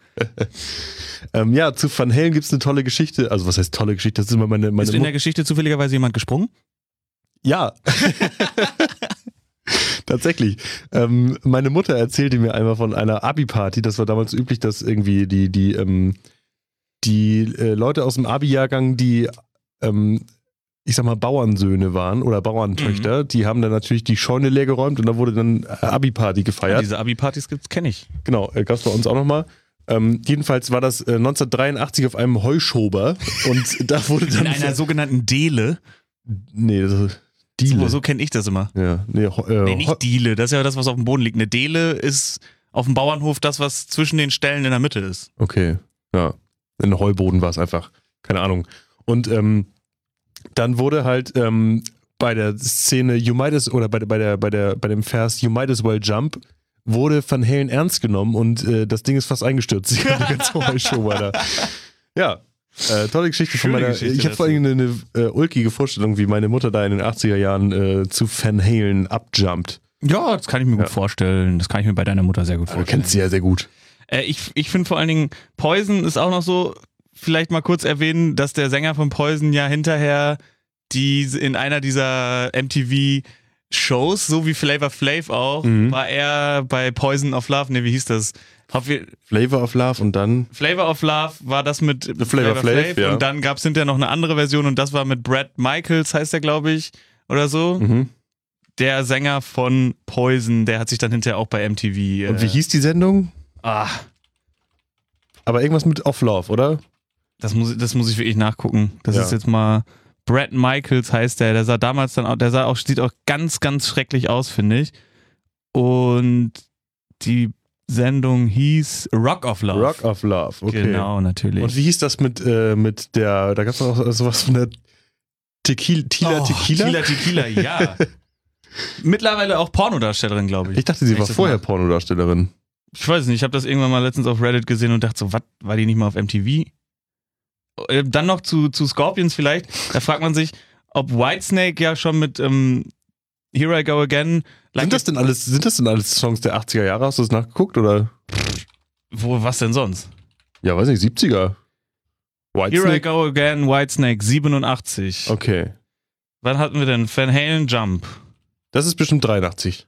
Zu Van Halen gibt es eine tolle Geschichte. Also was heißt tolle Geschichte? Das ist immer meine Ist in der Geschichte zufälligerweise jemand gesprungen? Ja. Tatsächlich. Meine Mutter erzählte mir einmal von einer Abi-Party. Das war damals üblich, dass irgendwie die Leute aus dem Abi-Jahrgang, die ich sag mal Bauernsöhne waren oder Bauerntöchter, die haben dann natürlich die Scheune leer geräumt und da wurde dann Abi-Party gefeiert. Ja, diese Abi-Partys kenne ich. Genau, gab es bei uns auch nochmal. Jedenfalls war das 1983 auf einem Heuschober und da wurde dann... In einer sogenannten Dele? Nee, das ist... Diele. So kenne ich das immer. Ja, nee, nicht Diele, das ist ja das, was auf dem Boden liegt. Eine Dele ist auf dem Bauernhof das, was zwischen den Ställen in der Mitte ist. Okay, ja. Ein Heuboden war es einfach. Keine Ahnung. Und dann wurde halt bei der Szene You Might As, oder bei dem Vers You Might As Well Jump wurde Van Halen ernst genommen und das Ding ist fast eingestürzt. Die ganze Heushow war da. Ja. Tolle Geschichte von meiner. Ich habe vor allem eine ulkige Vorstellung, wie meine Mutter da in den 80er Jahren zu Van Halen abjumpt. Ja, das kann ich mir gut vorstellen. Das kann ich mir bei deiner Mutter sehr gut vorstellen. Du kennst sie ja sehr gut. Ich finde vor allen Dingen, Poison ist auch noch so, vielleicht mal kurz erwähnen, dass der Sänger von Poison ja hinterher in einer dieser MTV-Shows, so wie Flavor Flav auch, war er bei Poison of Love, wie hieß das? Flavor of Love und dann... Flavor of Love war das mit Flavor Flav, ja. Und dann gab es hinterher noch eine andere Version und das war mit Brad Michaels, heißt der, glaube ich, oder so. Der Sänger von Poison, der hat sich dann hinterher auch bei MTV... Und wie hieß die Sendung? Aber irgendwas mit Of Love, oder? Das muss ich wirklich nachgucken. Das ist jetzt mal... Brad Michaels heißt der sah damals dann auch, sieht auch ganz, ganz schrecklich aus, finde ich. Und die Sendung hieß Rock of Love. Rock of Love, okay. Genau, natürlich. Und wie hieß das mit der, da gab es auch sowas von der Tequila? Tequila, ja. Mittlerweile auch Pornodarstellerin, glaube ich. Ich dachte, sie war vorher Pornodarstellerin. Ich weiß nicht, ich habe das irgendwann mal letztens auf Reddit gesehen und dachte so, was, war die nicht mal auf MTV? Dann noch zu Scorpions vielleicht, da fragt man sich, ob Whitesnake ja schon mit Here I Go Again... Sind das denn alles Songs der 80er Jahre? Hast du das nachgeguckt, oder? Was denn sonst? Ja, weiß nicht, 70er. Whitesnake? Here I Go Again, Whitesnake, 87. Okay. Wann hatten wir denn? Van Halen Jump. Das ist bestimmt 83.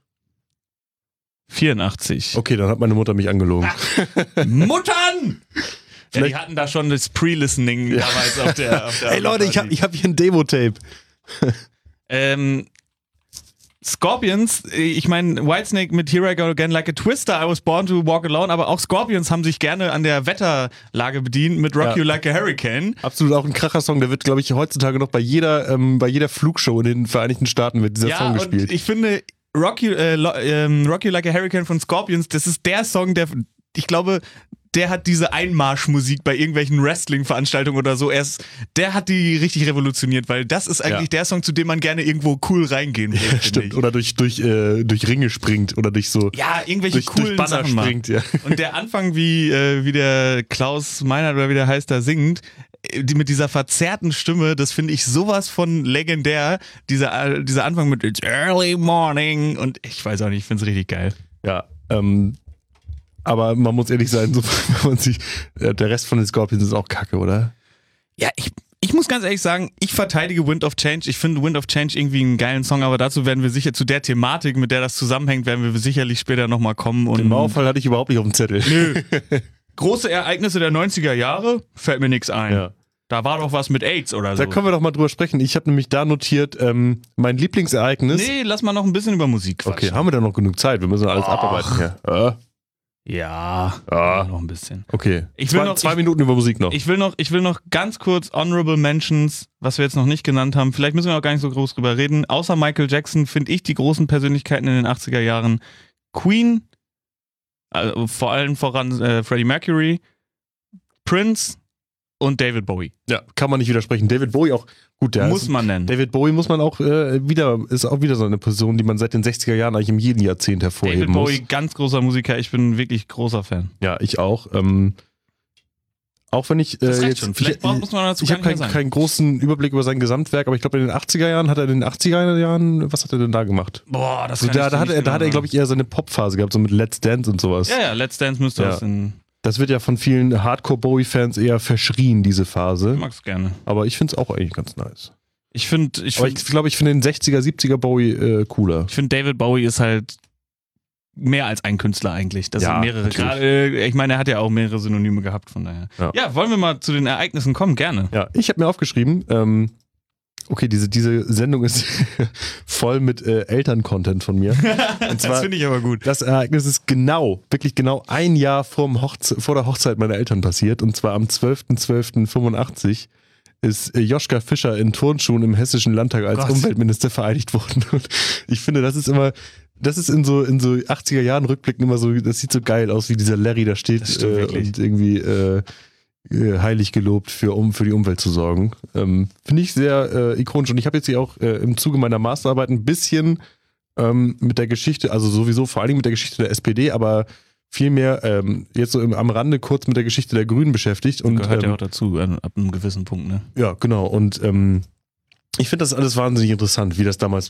84. Okay, dann hat meine Mutter mich angelogen. Muttern! Ja, die hatten da schon das Pre-Listening damals auf der Hey Leute, ich hab hier ein Demo-Tape. Scorpions, ich meine, Whitesnake mit Here I Go Again, Like a Twister, I Was Born to Walk Alone, aber auch Scorpions haben sich gerne an der Wetterlage bedient mit Rock You Like a Hurricane. Absolut auch ein Kracher-Song, der wird, glaube ich, heutzutage noch bei jeder Flugshow in den Vereinigten Staaten wird dieser Song gespielt. Und ich finde, Rock You Like a Hurricane von Scorpions, das ist der Song, ich glaube, der hat diese Einmarschmusik bei irgendwelchen Wrestling-Veranstaltungen oder so. Der hat die richtig revolutioniert, weil das ist eigentlich der Song, zu dem man gerne irgendwo cool reingehen will. Ja, stimmt. Oder durch Ringe springt oder durch so. Ja, irgendwelche coolen Banner Sachen springt, ja. Und der Anfang, wie der Klaus Meinert oder wie der heißt, da singt, mit dieser verzerrten Stimme, das finde ich sowas von legendär. Dieser Anfang mit It's Early Morning und ich weiß auch nicht, ich finde es richtig geil. Ja, aber man muss ehrlich sein, so, wenn man sich, der Rest von den Scorpions ist auch kacke, oder? Ja, ich muss ganz ehrlich sagen, ich verteidige Wind of Change. Ich finde Wind of Change irgendwie einen geilen Song, aber dazu werden wir sicher, zu der Thematik, mit der das zusammenhängt, werden wir sicherlich später nochmal kommen. Und den Mauerfall hatte ich überhaupt nicht auf dem Zettel. Nö. Große Ereignisse der 90er Jahre, fällt mir nichts ein. Ja. Da war doch was mit AIDS oder so. Da können wir doch mal drüber sprechen. Ich habe nämlich da notiert, mein Lieblingsereignis. Nee, lass mal noch ein bisschen über Musik quatschen. Okay, haben wir da noch genug Zeit? Wir müssen alles abarbeiten hier. Ja, noch ein bisschen. Okay, zwei Minuten über Musik noch. Ich will noch ganz kurz Honorable Mentions, was wir jetzt noch nicht genannt haben. Vielleicht müssen wir auch gar nicht so groß drüber reden. Außer Michael Jackson finde ich die großen Persönlichkeiten in den 80er Jahren Queen, also vor allem voran Freddie Mercury, Prince und David Bowie. Ja, kann man nicht widersprechen. David Bowie auch, gut, der muss man nennen. David Bowie muss man auch ist auch wieder so eine Person, die man seit den 60er Jahren eigentlich in jedem Jahrzehnt hervorheben muss. David Bowie, ganz großer Musiker, ich bin wirklich großer Fan. Ja, ich auch. Auch wenn ich das reicht schon. Vielleicht muss man dazu ich habe keinen großen Überblick über sein Gesamtwerk, aber ich glaube in den 80er Jahren was hat er denn da gemacht? Boah, das also da hat er glaube ich eher seine Popphase gehabt, so mit Let's Dance und sowas. Ja, Let's Dance müsste das Das wird ja von vielen Hardcore-Bowie-Fans eher verschrien, diese Phase. Ich mag's gerne. Aber ich find's auch eigentlich ganz nice. Ich finde den 60er, 70er Bowie cooler. Ich finde, David Bowie ist halt mehr als ein Künstler eigentlich. Das sind mehrere. Gerade, ich meine, er hat ja auch mehrere Synonyme gehabt, von daher. Ja, wollen wir mal zu den Ereignissen kommen? Gerne. Ja, ich habe mir aufgeschrieben, okay, diese Sendung ist voll mit Eltern-Content von mir. Und zwar, das finde ich aber gut. Das Ereignis ist wirklich genau ein Jahr vor der Hochzeit meiner Eltern passiert. Und zwar am 12.12.85 ist Joschka Fischer in Turnschuhen im Hessischen Landtag als Umweltminister vereidigt worden. Und ich finde, das ist in so 80er Jahren Rückblicken immer so, das sieht so geil aus, wie dieser Larry da steht und irgendwie heilig gelobt für die Umwelt zu sorgen. Finde ich sehr ikonisch. Und ich habe jetzt hier auch im Zuge meiner Masterarbeit ein bisschen mit der Geschichte, also sowieso vor allen Dingen mit der Geschichte der SPD, aber vielmehr jetzt so am Rande kurz mit der Geschichte der Grünen beschäftigt. Und gehört ja auch dazu, ab einem gewissen Punkt, ne? Ja, genau. Und ich finde das alles wahnsinnig interessant, wie das damals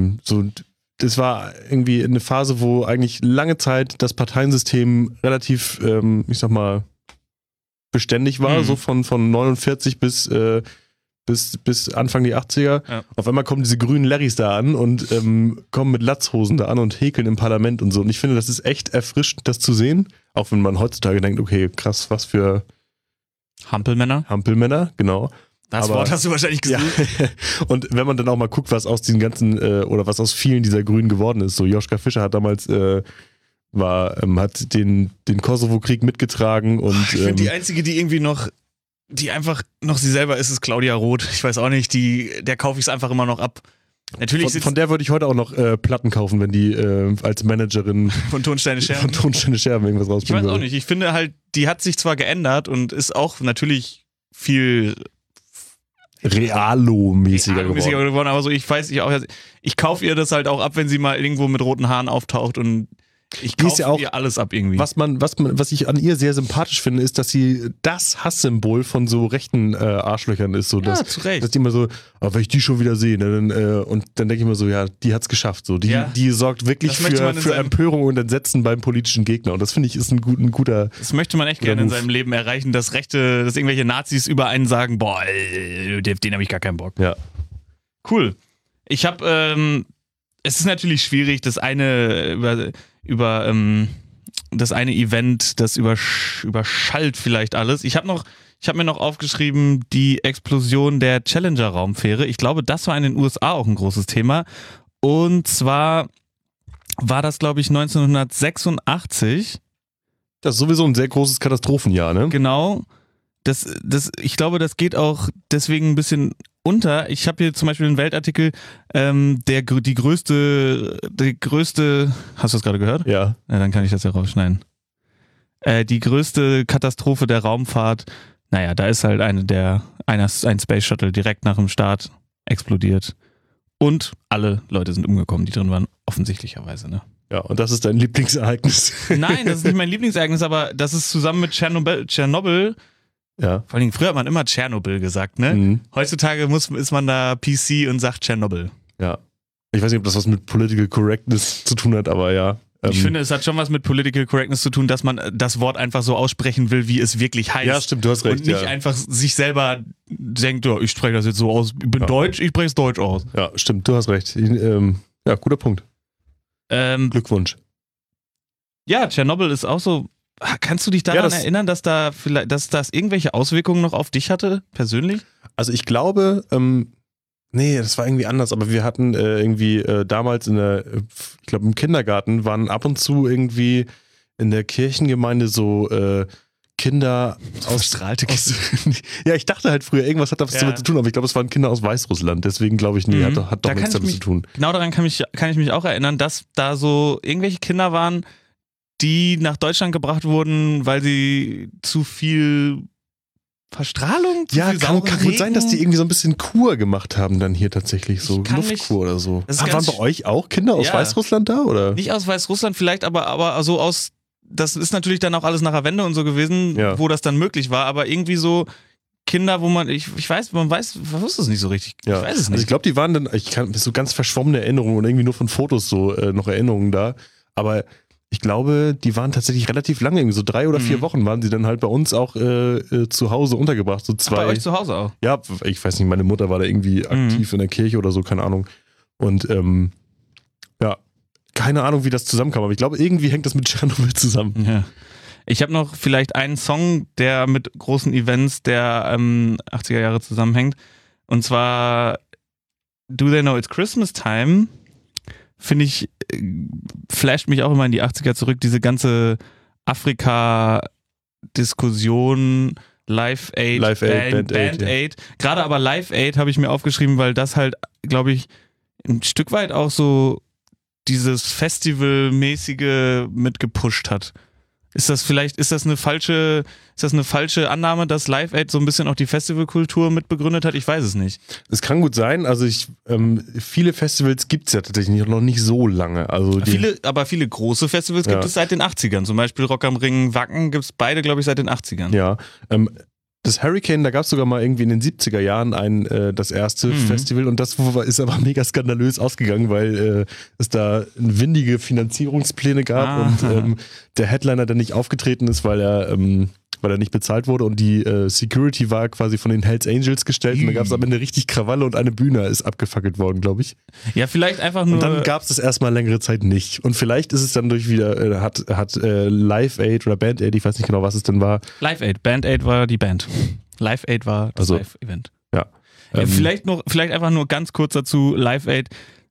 das war irgendwie eine Phase, wo eigentlich lange Zeit das Parteiensystem relativ, ich sag mal, beständig war, so von 49 bis Anfang die 80er. Ja. Auf einmal kommen diese grünen Larrys da an und kommen mit Latzhosen da an und häkeln im Parlament und so. Und ich finde, das ist echt erfrischend, das zu sehen. Auch wenn man heutzutage denkt, okay, krass, was für Hampelmänner, genau. Das Wort hast du wahrscheinlich gesucht. Ja. Und wenn man dann auch mal guckt, was aus diesen ganzen, oder was aus vielen dieser Grünen geworden ist. So Joschka Fischer hat damals hat den Kosovo-Krieg mitgetragen und ich finde die einzige, die irgendwie noch, die einfach noch sie selber ist Claudia Roth. Ich weiß auch nicht, der kaufe ich es einfach immer noch ab. Natürlich von der würde ich heute auch noch Platten kaufen, wenn die als Managerin von Tonsteine Scherben irgendwas rausbringen. Ich weiß auch nicht. Ich finde halt, die hat sich zwar geändert und ist auch natürlich viel Realo-mäßiger geworden. Aber so, ich kaufe ihr das halt auch ab, wenn sie mal irgendwo mit roten Haaren auftaucht und ich kaufe ihr alles ab irgendwie. Was ich an ihr sehr sympathisch finde, ist, dass sie das Hasssymbol von so rechten Arschlöchern ist. So, zu Recht. Dass die immer so, wenn ich die schon wieder sehe, ne, und dann denke ich mir so, ja, die hat's geschafft. So. Die sorgt wirklich für Empörung und Entsetzen beim politischen Gegner. Und das finde ich ist ein guter. Das möchte man echt gerne in seinem Leben erreichen, dass irgendwelche Nazis über einen sagen, boah, den habe ich gar keinen Bock. Ja. Cool. Ich habe, es ist natürlich schwierig, das eine über das eine Event, das überschallt vielleicht alles. Ich habe mir noch aufgeschrieben, die Explosion der Challenger-Raumfähre. Ich glaube, das war in den USA auch ein großes Thema. Und zwar war das, glaube ich, 1986. Das ist sowieso ein sehr großes Katastrophenjahr, ne? Genau. Ich glaube, das geht auch deswegen ein bisschen unter. Ich habe hier zum Beispiel einen Weltartikel, die größte, hast du das gerade gehört? Ja. Dann kann ich das ja rausschneiden. Die größte Katastrophe der Raumfahrt, da ist halt ein Space Shuttle direkt nach dem Start explodiert. Und alle Leute sind umgekommen, die drin waren, offensichtlicherweise, ne? Ja, und das ist dein Lieblingsereignis. Nein, das ist nicht mein Lieblingsereignis, aber das ist zusammen mit Tschernobyl. Ja. Vor allem, früher hat man immer Tschernobyl gesagt, ne? Mhm. Heutzutage ist man da PC und sagt Tschernobyl. Ja. Ich weiß nicht, ob das was mit Political Correctness zu tun hat, aber ja. Ich finde, es hat schon was mit Political Correctness zu tun, dass man das Wort einfach so aussprechen will, wie es wirklich heißt. Ja, stimmt, du hast recht. Und nicht einfach sich selber denkt, ja, ich spreche das jetzt so aus, ich bin Deutsch, ich spreche es Deutsch aus. Ja, stimmt, du hast recht. Ja, guter Punkt. Glückwunsch. Ja, Tschernobyl ist auch so. Kannst du dich daran erinnern, dass das irgendwelche Auswirkungen noch auf dich hatte, persönlich? Also ich glaube, nee, das war irgendwie anders, aber wir hatten damals ich glaube im Kindergarten waren ab und zu irgendwie in der Kirchengemeinde so Kinder aus ja, ich dachte halt früher, irgendwas hat das damit zu tun, aber ich glaube, es waren Kinder aus Weißrussland, deswegen glaube ich, nee, hat doch nichts damit zu tun. Genau daran kann ich mich auch erinnern, dass da so irgendwelche Kinder waren, die nach Deutschland gebracht wurden, weil sie zu viel Verstrahlung, kann gut sein, dass die irgendwie so ein bisschen Kur gemacht haben dann hier tatsächlich, so Luftkur oder so. Waren bei euch auch Kinder aus Weißrussland da, oder? Nicht aus Weißrussland vielleicht, aber so aus, das ist natürlich dann auch alles nach der Wende und so gewesen, wo das dann möglich war, aber irgendwie so Kinder, wo man wusste es nicht so richtig. Ja. Ich weiß es nicht. Also ich glaube, die waren dann, so ganz verschwommene Erinnerungen und irgendwie nur von Fotos so noch Erinnerungen da, aber ich glaube, die waren tatsächlich relativ lange, irgendwie so 3 oder 4 Wochen waren sie dann halt bei uns auch zu Hause untergebracht. So 2. Bei euch zu Hause auch? Ja, ich weiß nicht, meine Mutter war da irgendwie aktiv in der Kirche oder so, keine Ahnung. Und keine Ahnung, wie das zusammenkam, aber ich glaube, irgendwie hängt das mit Tschernobyl zusammen. Ja. Ich habe noch vielleicht einen Song, der mit großen Events der 80er Jahre zusammenhängt. Und zwar Do They Know It's Christmas Time? Finde ich, flasht mich auch immer in die 80er zurück, diese ganze Afrika-Diskussion, Live Aid, Band Aid. Gerade aber Live Aid habe ich mir aufgeschrieben, weil das halt, glaube ich, ein Stück weit auch so dieses Festivalmäßige mitgepusht hat. Ist das eine falsche Annahme, dass Live Aid so ein bisschen auch die Festivalkultur mitbegründet hat? Ich weiß es nicht. Es kann gut sein. Also viele Festivals gibt es ja tatsächlich noch nicht so lange. Also viele große Festivals gibt es seit den 80ern. Zum Beispiel Rock am Ring, Wacken gibt es beide, glaube ich, seit den 80ern. Ja, das Hurricane, da gab es sogar mal irgendwie in den 70er Jahren das erste Festival und das ist aber mega skandalös ausgegangen, weil es da windige Finanzierungspläne gab und der Headliner dann nicht aufgetreten ist, weil er weil er nicht bezahlt wurde und die Security war quasi von den Hells Angels gestellt und da gab es am Ende richtig Krawalle und eine Bühne ist abgefackelt worden, glaube ich. Ja, vielleicht einfach nur... Und dann gab es das erstmal längere Zeit nicht. Und vielleicht ist es dann durch wieder, hat Live Aid oder Band Aid, ich weiß nicht genau, was es denn war. Live Aid, Band Aid war die Band. Live Aid war das Live-Event. Ja. Vielleicht einfach nur ganz kurz dazu, Live Aid.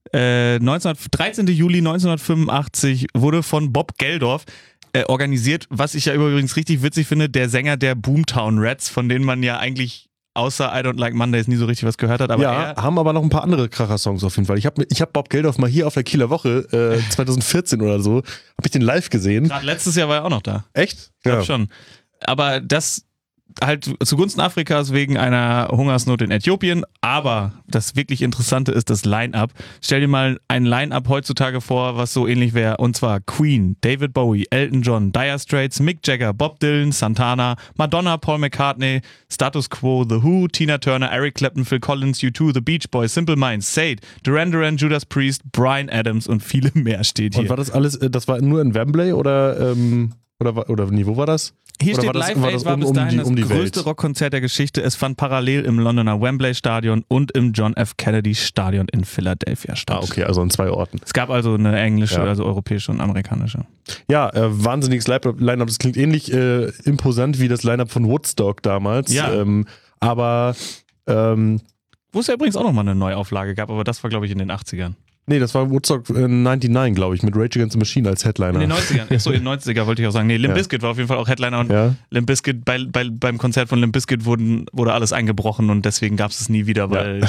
13. Juli 1985 wurde von Bob Geldof organisiert, was ich ja übrigens richtig witzig finde, der Sänger der Boomtown Rats, von denen man ja eigentlich außer I Don't Like Mondays nie so richtig was gehört hat. Aber haben aber noch ein paar andere Kracher-Songs auf jeden Fall. Ich hab Bob Geldof mal hier auf der Kieler Woche 2014 oder so, habe ich den live gesehen. Gerade letztes Jahr war er auch noch da. Echt? Ich glaube schon. Aber das halt zugunsten Afrikas wegen einer Hungersnot in Äthiopien, aber das wirklich Interessante ist das Line-Up. Stell dir mal ein Line-Up heutzutage vor, was so ähnlich wäre, und zwar Queen, David Bowie, Elton John, Dire Straits, Mick Jagger, Bob Dylan, Santana, Madonna, Paul McCartney, Status Quo, The Who, Tina Turner, Eric Clapton, Phil Collins, U2, The Beach Boys, Simple Minds, Sade, Duran Duran, Judas Priest, Bryan Adams und viele mehr steht hier. Und war das alles, das war nur in Wembley oder wo war das? Hier oder steht, Live Aid war bis dahin das größte Rockkonzert der Geschichte. Es fand parallel im Londoner Wembley Stadion und im John F. Kennedy Stadion in Philadelphia statt. Okay, also an 2 Orten. Es gab also eine englische, also europäische und amerikanische. Ja, wahnsinniges Line-Up. Das klingt ähnlich imposant wie das Line-Up von Woodstock damals. Ja. Aber wo es ja übrigens auch nochmal eine Neuauflage gab, aber das war, glaube ich, in den 80ern. Nee, das war Woodstock 99, glaube ich, mit Rage Against the Machine als Headliner. In den 90ern. Achso, in den 90er wollte ich auch sagen. Nee, Limp Bizkit war auf jeden Fall auch Headliner und Limp Bizkit, beim Konzert von Limp Bizkit wurde alles eingebrochen und deswegen gab es nie wieder, weil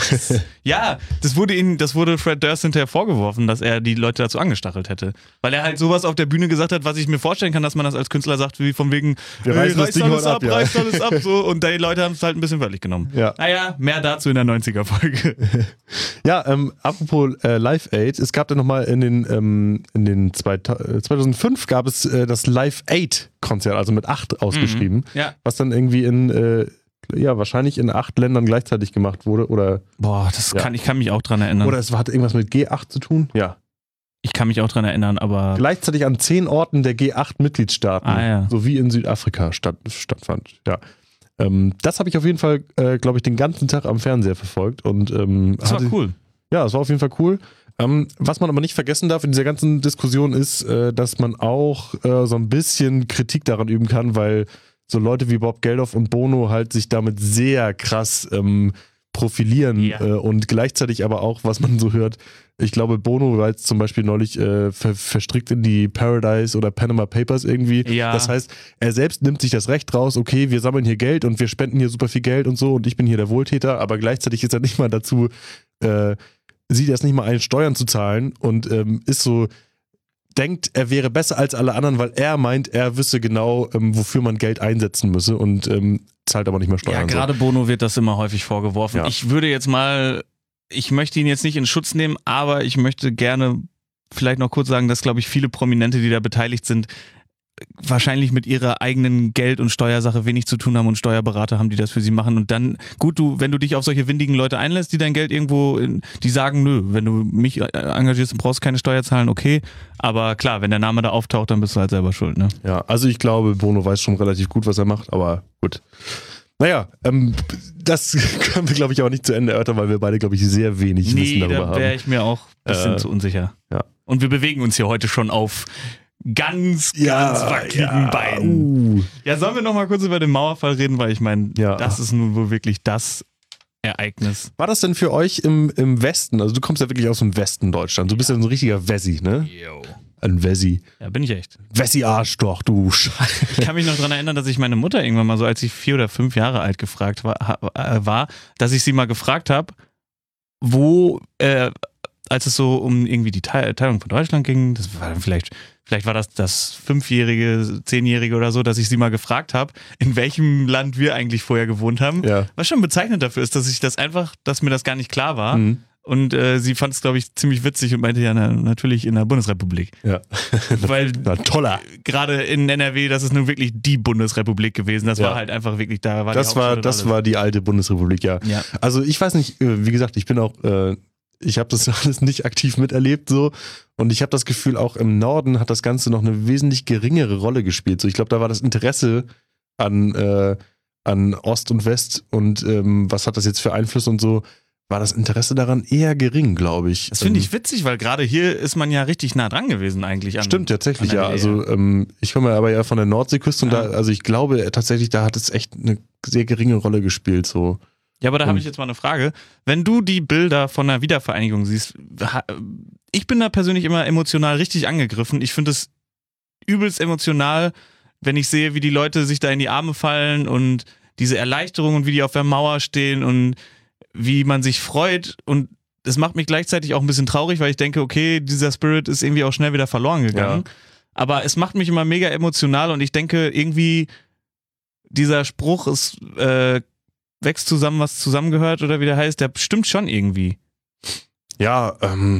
das wurde Fred Durst hinterher vorgeworfen, dass er die Leute dazu angestachelt hätte. Weil er halt sowas auf der Bühne gesagt hat, was ich mir vorstellen kann, dass man das als Künstler sagt, wie von wegen, reißt alles ab, so, und die Leute haben es halt ein bisschen wörtlich genommen. Ja. Naja, mehr dazu in der 90er-Folge. Ja, apropos Live Aid, es gab dann nochmal in den 2005 gab es das Live Aid Konzert, also mit 8 ausgeschrieben, was dann irgendwie wahrscheinlich in 8 Ländern gleichzeitig gemacht wurde, oder? Boah, ich kann mich auch dran erinnern. Oder es hat irgendwas mit G8 zu tun? Ja. Ich kann mich auch dran erinnern, aber... Gleichzeitig an 10 Orten der G8-Mitgliedstaaten, sowie in Südafrika stattfand, ja. Das habe ich auf jeden Fall, glaube ich, den ganzen Tag am Fernseher verfolgt. Und, das war cool. Ja, es war auf jeden Fall cool. Was man aber nicht vergessen darf in dieser ganzen Diskussion ist, dass man auch so ein bisschen Kritik daran üben kann, weil so Leute wie Bob Geldof und Bono halt sich damit sehr krass profilieren und gleichzeitig aber auch, was man so hört, ich glaube, Bono war jetzt zum Beispiel neulich verstrickt in die Paradise oder Panama Papers irgendwie. Ja. Das heißt, er selbst nimmt sich das Recht raus, okay, wir sammeln hier Geld und wir spenden hier super viel Geld und so und ich bin hier der Wohltäter, aber gleichzeitig ist er nicht mal dazu, sieht er es nicht mal ein, Steuern zu zahlen und ist so, denkt, er wäre besser als alle anderen, weil er meint, er wüsste genau, wofür man Geld einsetzen müsse und zahlt aber nicht mehr Steuern. Ja, gerade Bono wird das immer häufig vorgeworfen. Ja. Ich möchte ihn jetzt nicht in Schutz nehmen, aber ich möchte gerne vielleicht noch kurz sagen, dass, glaube ich, viele Prominente, die da beteiligt sind, wahrscheinlich mit ihrer eigenen Geld- und Steuersache wenig zu tun haben und Steuerberater haben, die das für sie machen. Und dann, gut, wenn du dich auf solche windigen Leute einlässt, die dein Geld die sagen, nö, wenn du mich engagierst und brauchst keine Steuer zahlen, okay. Aber klar, wenn der Name da auftaucht, dann bist du halt selber schuld, ne? Ja, also ich glaube, Bono weiß schon relativ gut, was er macht, aber gut. Naja, das können wir, glaube ich, aber nicht zu Ende erörtern, weil wir beide, glaube ich, sehr wenig Wissen darüber haben. Da wäre ich mir auch ein bisschen zu unsicher. Ja. Und wir bewegen uns hier heute schon auf ganz wackeligen Beinen. Ja, sollen wir noch mal kurz über den Mauerfall reden, weil ich meine, das ist nun wohl wirklich das Ereignis. War das denn für euch im Westen, also du kommst ja wirklich aus dem Westen Deutschland, du bist ja so ein richtiger Wessi, ne? Jo. Ein Wessi. Ja, bin ich echt. Wessi-Arschloch, du Scheiße. Ich kann mich noch daran erinnern, dass ich meine Mutter irgendwann mal so, als ich 4 oder 5 Jahre alt gefragt war, dass ich sie mal gefragt habe, wo, als es so um irgendwie die Teilung von Deutschland ging, das war dann vielleicht war das 5-Jährige, 10-Jährige oder so, dass ich sie mal gefragt habe, in welchem Land wir eigentlich vorher gewohnt haben. Ja. Was schon bezeichnend dafür ist, dass mir das gar nicht klar war. Mhm. Und sie fand es, glaube ich, ziemlich witzig und meinte, ja, natürlich in der Bundesrepublik. Ja. Weil gerade in NRW, das ist nun wirklich die Bundesrepublik gewesen. Das war halt einfach wirklich, da war das war die alte Bundesrepublik, ja. Also ich weiß nicht, wie gesagt, ich bin auch, ich habe das alles nicht aktiv miterlebt so und ich habe das Gefühl, auch im Norden hat das Ganze noch eine wesentlich geringere Rolle gespielt. So, ich glaube, da war das Interesse an Ost und West und was hat das jetzt für Einfluss und so, war das Interesse daran eher gering, glaube ich. Das finde ich witzig, weil gerade hier ist man ja richtig nah dran gewesen eigentlich. Stimmt, tatsächlich, ja. Also ich komme aber ja von der Nordseeküste und also ich glaube tatsächlich, da hat es echt eine sehr geringe Rolle gespielt. So. Ja, aber da habe ich jetzt mal eine Frage. Wenn du die Bilder von der Wiedervereinigung siehst, ich bin da persönlich immer emotional richtig angegriffen. Ich finde es übelst emotional, wenn ich sehe, wie die Leute sich da in die Arme fallen und diese Erleichterung und wie die auf der Mauer stehen und wie man sich freut, und das macht mich gleichzeitig auch ein bisschen traurig, weil ich denke, okay, dieser Spirit ist irgendwie auch schnell wieder verloren gegangen. Ja. Aber es macht mich immer mega emotional und ich denke irgendwie, dieser Spruch ist wächst zusammen, was zusammengehört oder wie der heißt, der stimmt schon irgendwie. Ja,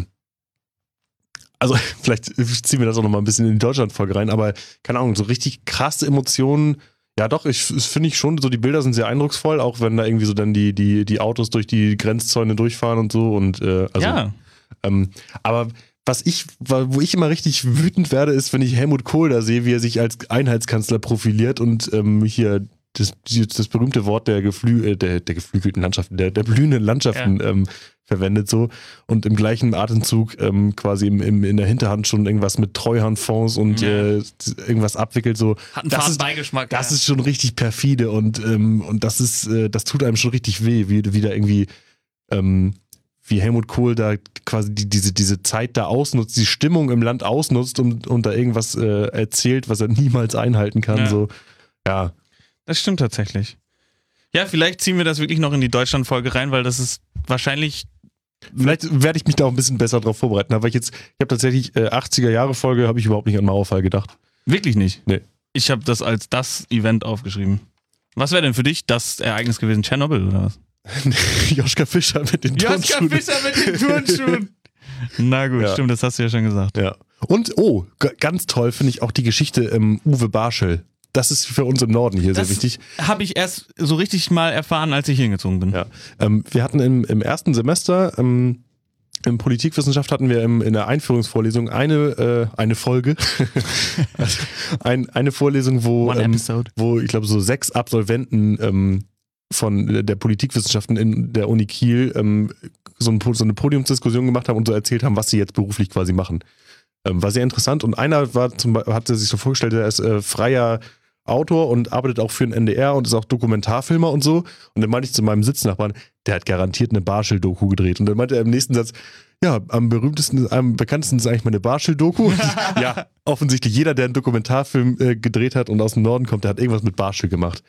also vielleicht ziehen wir das auch nochmal ein bisschen in die Deutschland-Folge rein, aber keine Ahnung, so richtig krasse Emotionen. Ja doch, finde ich schon, so die Bilder sind sehr eindrucksvoll, auch wenn da irgendwie so dann die Autos durch die Grenzzäune durchfahren und so und also. Ja. Aber wo ich immer richtig wütend werde, ist, wenn ich Helmut Kohl da sehe, wie er sich als Einheitskanzler profiliert und hier das berühmte Wort der geflügelten Landschaften, der blühenden Landschaften verwendet so und im gleichen Atemzug quasi in der Hinterhand schon irgendwas mit Treuhandfonds und irgendwas abwickelt so. Hat einen faden Beigeschmack. Das ist schon richtig perfide und das tut einem schon richtig weh, wie da irgendwie wie Helmut Kohl da quasi diese Zeit da ausnutzt, die Stimmung im Land ausnutzt und da irgendwas erzählt, was er niemals einhalten kann. So. Ja. Das stimmt tatsächlich. Ja, vielleicht ziehen wir das wirklich noch in die Deutschland-Folge rein, weil das ist wahrscheinlich... Vielleicht werde ich mich da auch ein bisschen besser drauf vorbereiten. Aber ich habe tatsächlich 80er-Jahre-Folge, habe ich überhaupt nicht an Mauerfall gedacht. Wirklich nicht? Nee. Ich habe das als das Event aufgeschrieben. Was wäre denn für dich das Ereignis gewesen? Tschernobyl oder was? Joschka Fischer mit den Turnschuhen. Na gut, stimmt, das hast du ja schon gesagt. Ja. Und, ganz toll finde ich auch die Geschichte Uwe Barschel. Das ist für uns im Norden hier sehr wichtig. Habe ich erst so richtig mal erfahren, als ich hingezogen bin. Ja. Wir hatten im ersten Semester in Politikwissenschaft hatten wir in der Einführungsvorlesung eine Folge, eine Vorlesung, wo ich glaube so 6 Absolventen von der Politikwissenschaften in der Uni Kiel so eine Podiumsdiskussion gemacht haben und so erzählt haben, was sie jetzt beruflich quasi machen. War sehr interessant und einer hat sich so vorgestellt, er ist freier Autor und arbeitet auch für den NDR und ist auch Dokumentarfilmer und so. Und dann meinte ich zu meinem Sitznachbarn, der hat garantiert eine Barschel-Doku gedreht. Und dann meinte er im nächsten Satz, ja, am bekanntesten ist eigentlich meine Barschel-Doku. Ja, offensichtlich jeder, der einen Dokumentarfilm gedreht hat und aus dem Norden kommt, der hat irgendwas mit Barschel gemacht.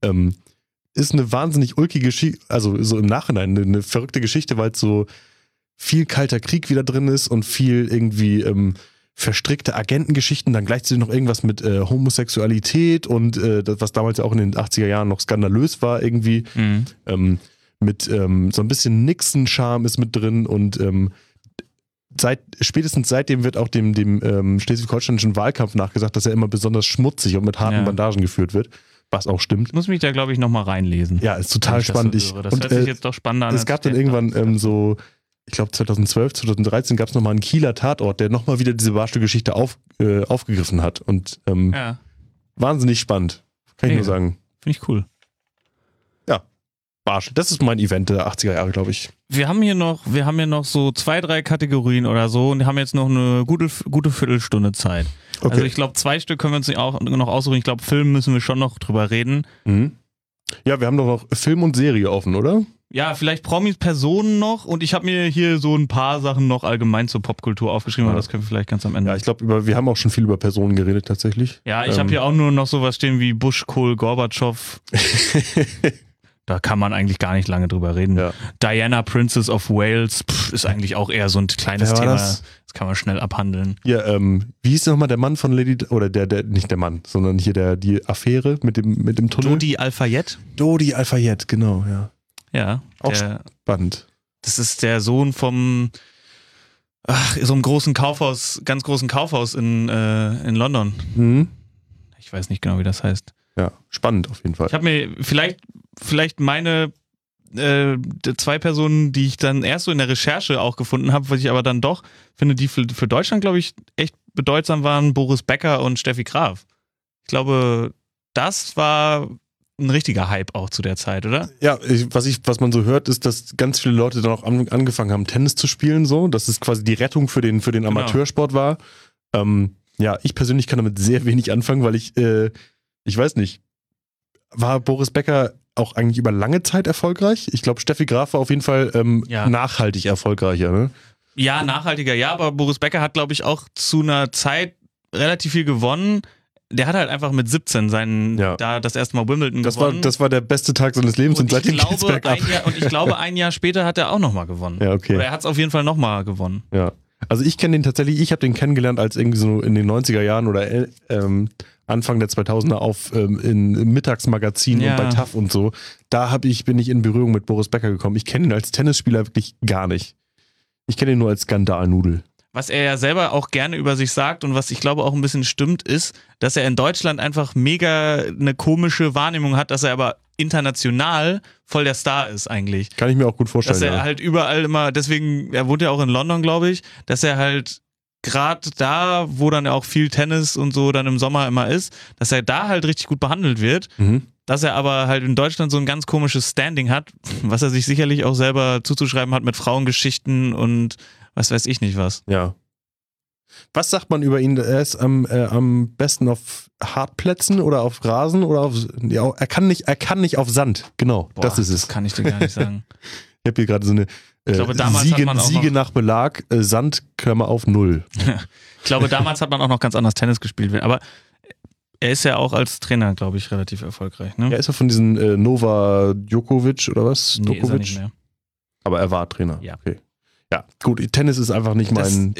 Ist eine wahnsinnig ulkige Geschichte, also so im Nachhinein eine verrückte Geschichte, weil es so viel Kalter Krieg wieder drin ist und viel irgendwie verstrickte Agentengeschichten, dann gleichzeitig noch irgendwas mit Homosexualität und das, was damals auch in den 80er Jahren noch skandalös war irgendwie. Mit so ein bisschen Nixon-Charme ist mit drin und spätestens seitdem wird auch dem schleswig-holsteinischen Wahlkampf nachgesagt, dass er immer besonders schmutzig und mit harten Bandagen geführt wird. Was auch stimmt. Ich muss mich da, glaube ich, nochmal reinlesen. Ja, ist total spannend. Das hört sich jetzt doch spannend an. Es gab dann irgendwann so, ich glaube 2012, 2013 gab es nochmal einen Kieler Tatort, der nochmal wieder diese Barschel-Geschichte aufgegriffen hat. Und wahnsinnig spannend. Kann ich nur sagen. Finde ich cool. Ja, Barschel. Das ist mein Event der 80er Jahre, glaube ich. Wir haben hier noch so 2, 3 Kategorien oder so und haben jetzt noch eine gute Viertelstunde Zeit. Okay. Also ich glaube, 2 Stück können wir uns auch noch aussuchen. Ich glaube, Film müssen wir schon noch drüber reden. Mhm. Ja, wir haben doch noch Film und Serie offen, oder? Ja, vielleicht Promis, Personen noch und ich habe mir hier so ein paar Sachen noch allgemein zur Popkultur aufgeschrieben, aber das können wir vielleicht ganz am Ende. Ja, ich glaube, wir haben auch schon viel über Personen geredet tatsächlich. Ja, ich habe hier auch nur noch sowas stehen wie Bush, Kohl, Gorbatschow. Da kann man eigentlich gar nicht lange drüber reden. Ja. Diana, Princess of Wales, ist eigentlich auch eher so ein kleines Thema. Das kann man schnell abhandeln. Ja, wie hieß nochmal der Mann von Lady, oder der nicht der Mann, sondern hier die Affäre mit dem Tunnel? Dodi Al-Fayed, genau, ja. Ja. Auch spannend. Das ist der Sohn vom so einem großen Kaufhaus, ganz großen Kaufhaus in London. Mhm. Ich weiß nicht genau, wie das heißt. Ja, spannend auf jeden Fall. Ich habe mir vielleicht meine 2 Personen, die ich dann erst so in der Recherche auch gefunden habe, was ich aber dann doch finde, die für Deutschland, glaube ich, echt bedeutsam waren, Boris Becker und Steffi Graf. Ich glaube, das war ein richtiger Hype auch zu der Zeit, oder? Ja, was man so hört, ist, dass ganz viele Leute dann auch angefangen haben, Tennis zu spielen, so. Dass es quasi die Rettung für den Amateursport war. Ja, ich persönlich kann damit sehr wenig anfangen, weil ich weiß nicht, war Boris Becker auch eigentlich über lange Zeit erfolgreich? Ich glaube, Steffi Graf war auf jeden Fall nachhaltig erfolgreicher, ne? Ja, nachhaltiger, ja, aber Boris Becker hat, glaube ich, auch zu einer Zeit relativ viel gewonnen. Der hat halt einfach mit 17 das erste Mal Wimbledon gewonnen. Das war der beste Tag seines Lebens und seitdem geht's bergab. Ich glaube, ein Jahr später hat er auch nochmal gewonnen. Ja, okay. Oder er hat es auf jeden Fall nochmal gewonnen. Ja. Also ich kenne den tatsächlich, ich habe den kennengelernt als irgendwie so in den 90er Jahren oder Anfang der 2000er in Mittagsmagazinen und bei TAF und so. Bin ich in Berührung mit Boris Becker gekommen. Ich kenne ihn als Tennisspieler wirklich gar nicht. Ich kenne ihn nur als Skandalnudel. Was er ja selber auch gerne über sich sagt und was ich glaube auch ein bisschen stimmt, ist, dass er in Deutschland einfach mega eine komische Wahrnehmung hat, dass er aber international voll der Star ist eigentlich. Kann ich mir auch gut vorstellen. Dass er halt überall immer, deswegen, er wohnt ja auch in London, glaube ich, dass er halt gerade da, wo dann auch viel Tennis und so dann im Sommer immer ist, dass er da halt richtig gut behandelt wird. Dass er aber halt in Deutschland so ein ganz komisches Standing hat, was er sich sicherlich auch selber zuzuschreiben hat mit Frauengeschichten und was weiß ich nicht was. Ja. Was sagt man über ihn? Er ist am besten auf Hartplätzen oder auf Rasen oder auf. Ja, er kann nicht auf Sand. Genau, das ist es. Das kann ich dir gar nicht sagen. Ich habe hier gerade so eine Siege nach Belag, Sand, Klammer auf 0. Ich glaube, damals hat man auch noch ganz anders Tennis gespielt. Aber er ist ja auch als Trainer, glaube ich, relativ erfolgreich. Ne? Er ist ja von diesen Nova Djokovic oder was? Nee, ist er nicht mehr. Aber er war Trainer. Ja. Okay. Ja, gut, Tennis ist einfach nicht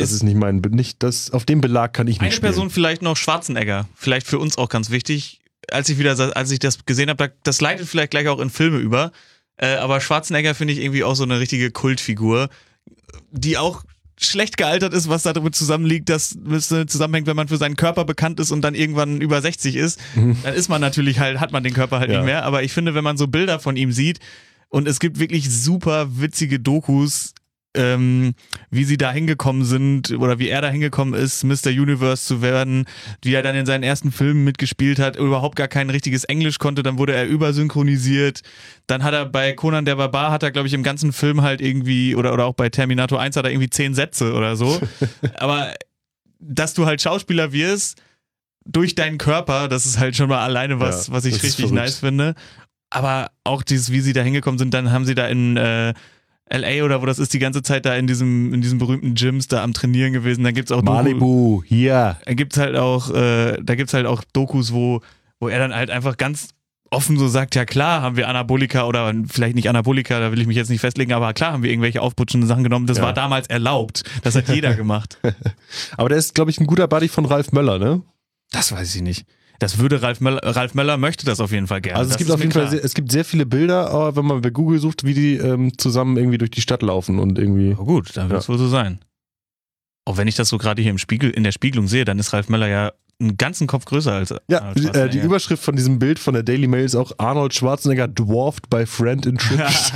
auf dem Belag kann ich nicht spielen. Eine Person vielleicht noch, Schwarzenegger, vielleicht für uns auch ganz wichtig, als ich das gesehen habe, das leitet vielleicht gleich auch in Filme über, aber Schwarzenegger finde ich irgendwie auch so eine richtige Kultfigur, die auch schlecht gealtert ist, was damit zusammenliegt, dass es zusammenhängt, wenn man für seinen Körper bekannt ist und dann irgendwann über 60 ist, dann ist man natürlich hat man den Körper halt nicht mehr, aber ich finde, wenn man so Bilder von ihm sieht und es gibt wirklich super witzige Dokus, wie sie da hingekommen sind oder wie er da hingekommen ist, Mr. Universe zu werden, wie er dann in seinen ersten Filmen mitgespielt hat, überhaupt gar kein richtiges Englisch konnte, dann wurde er übersynchronisiert, dann hat er bei Conan der Barbar, glaube ich, im ganzen Film halt irgendwie, oder auch bei Terminator 1 hat er irgendwie 10 Sätze oder so, aber dass du halt Schauspieler wirst, durch deinen Körper, das ist halt schon mal alleine was ich richtig nice finde, aber auch dieses, wie sie da hingekommen sind, dann haben sie da in LA oder wo das ist, die ganze Zeit da in diesen berühmten Gyms da am Trainieren gewesen. Da gibt's auch Malibu, hier. Da gibt's halt auch Dokus, wo er dann halt einfach ganz offen so sagt, ja klar, haben wir Anabolika oder vielleicht nicht Anabolika, da will ich mich jetzt nicht festlegen, aber klar haben wir irgendwelche aufputschenden Sachen genommen. Das war damals erlaubt. Das hat jeder gemacht. Aber der ist, glaube ich, ein guter Buddy von Ralf Möller, ne? Das weiß ich nicht. Das würde Ralf Möller möchte das auf jeden Fall gerne. Also es gibt sehr viele Bilder, wenn man bei Google sucht, wie die zusammen irgendwie durch die Stadt laufen und irgendwie. Oh gut, dann wird es wohl so sein. Auch wenn ich das so gerade hier in der Spiegelung sehe, dann ist Ralf Möller ja einen ganzen Kopf größer als Arnold Schwarzenegger. Die Überschrift von diesem Bild von der Daily Mail ist auch Arnold Schwarzenegger dwarfed by friend in trips.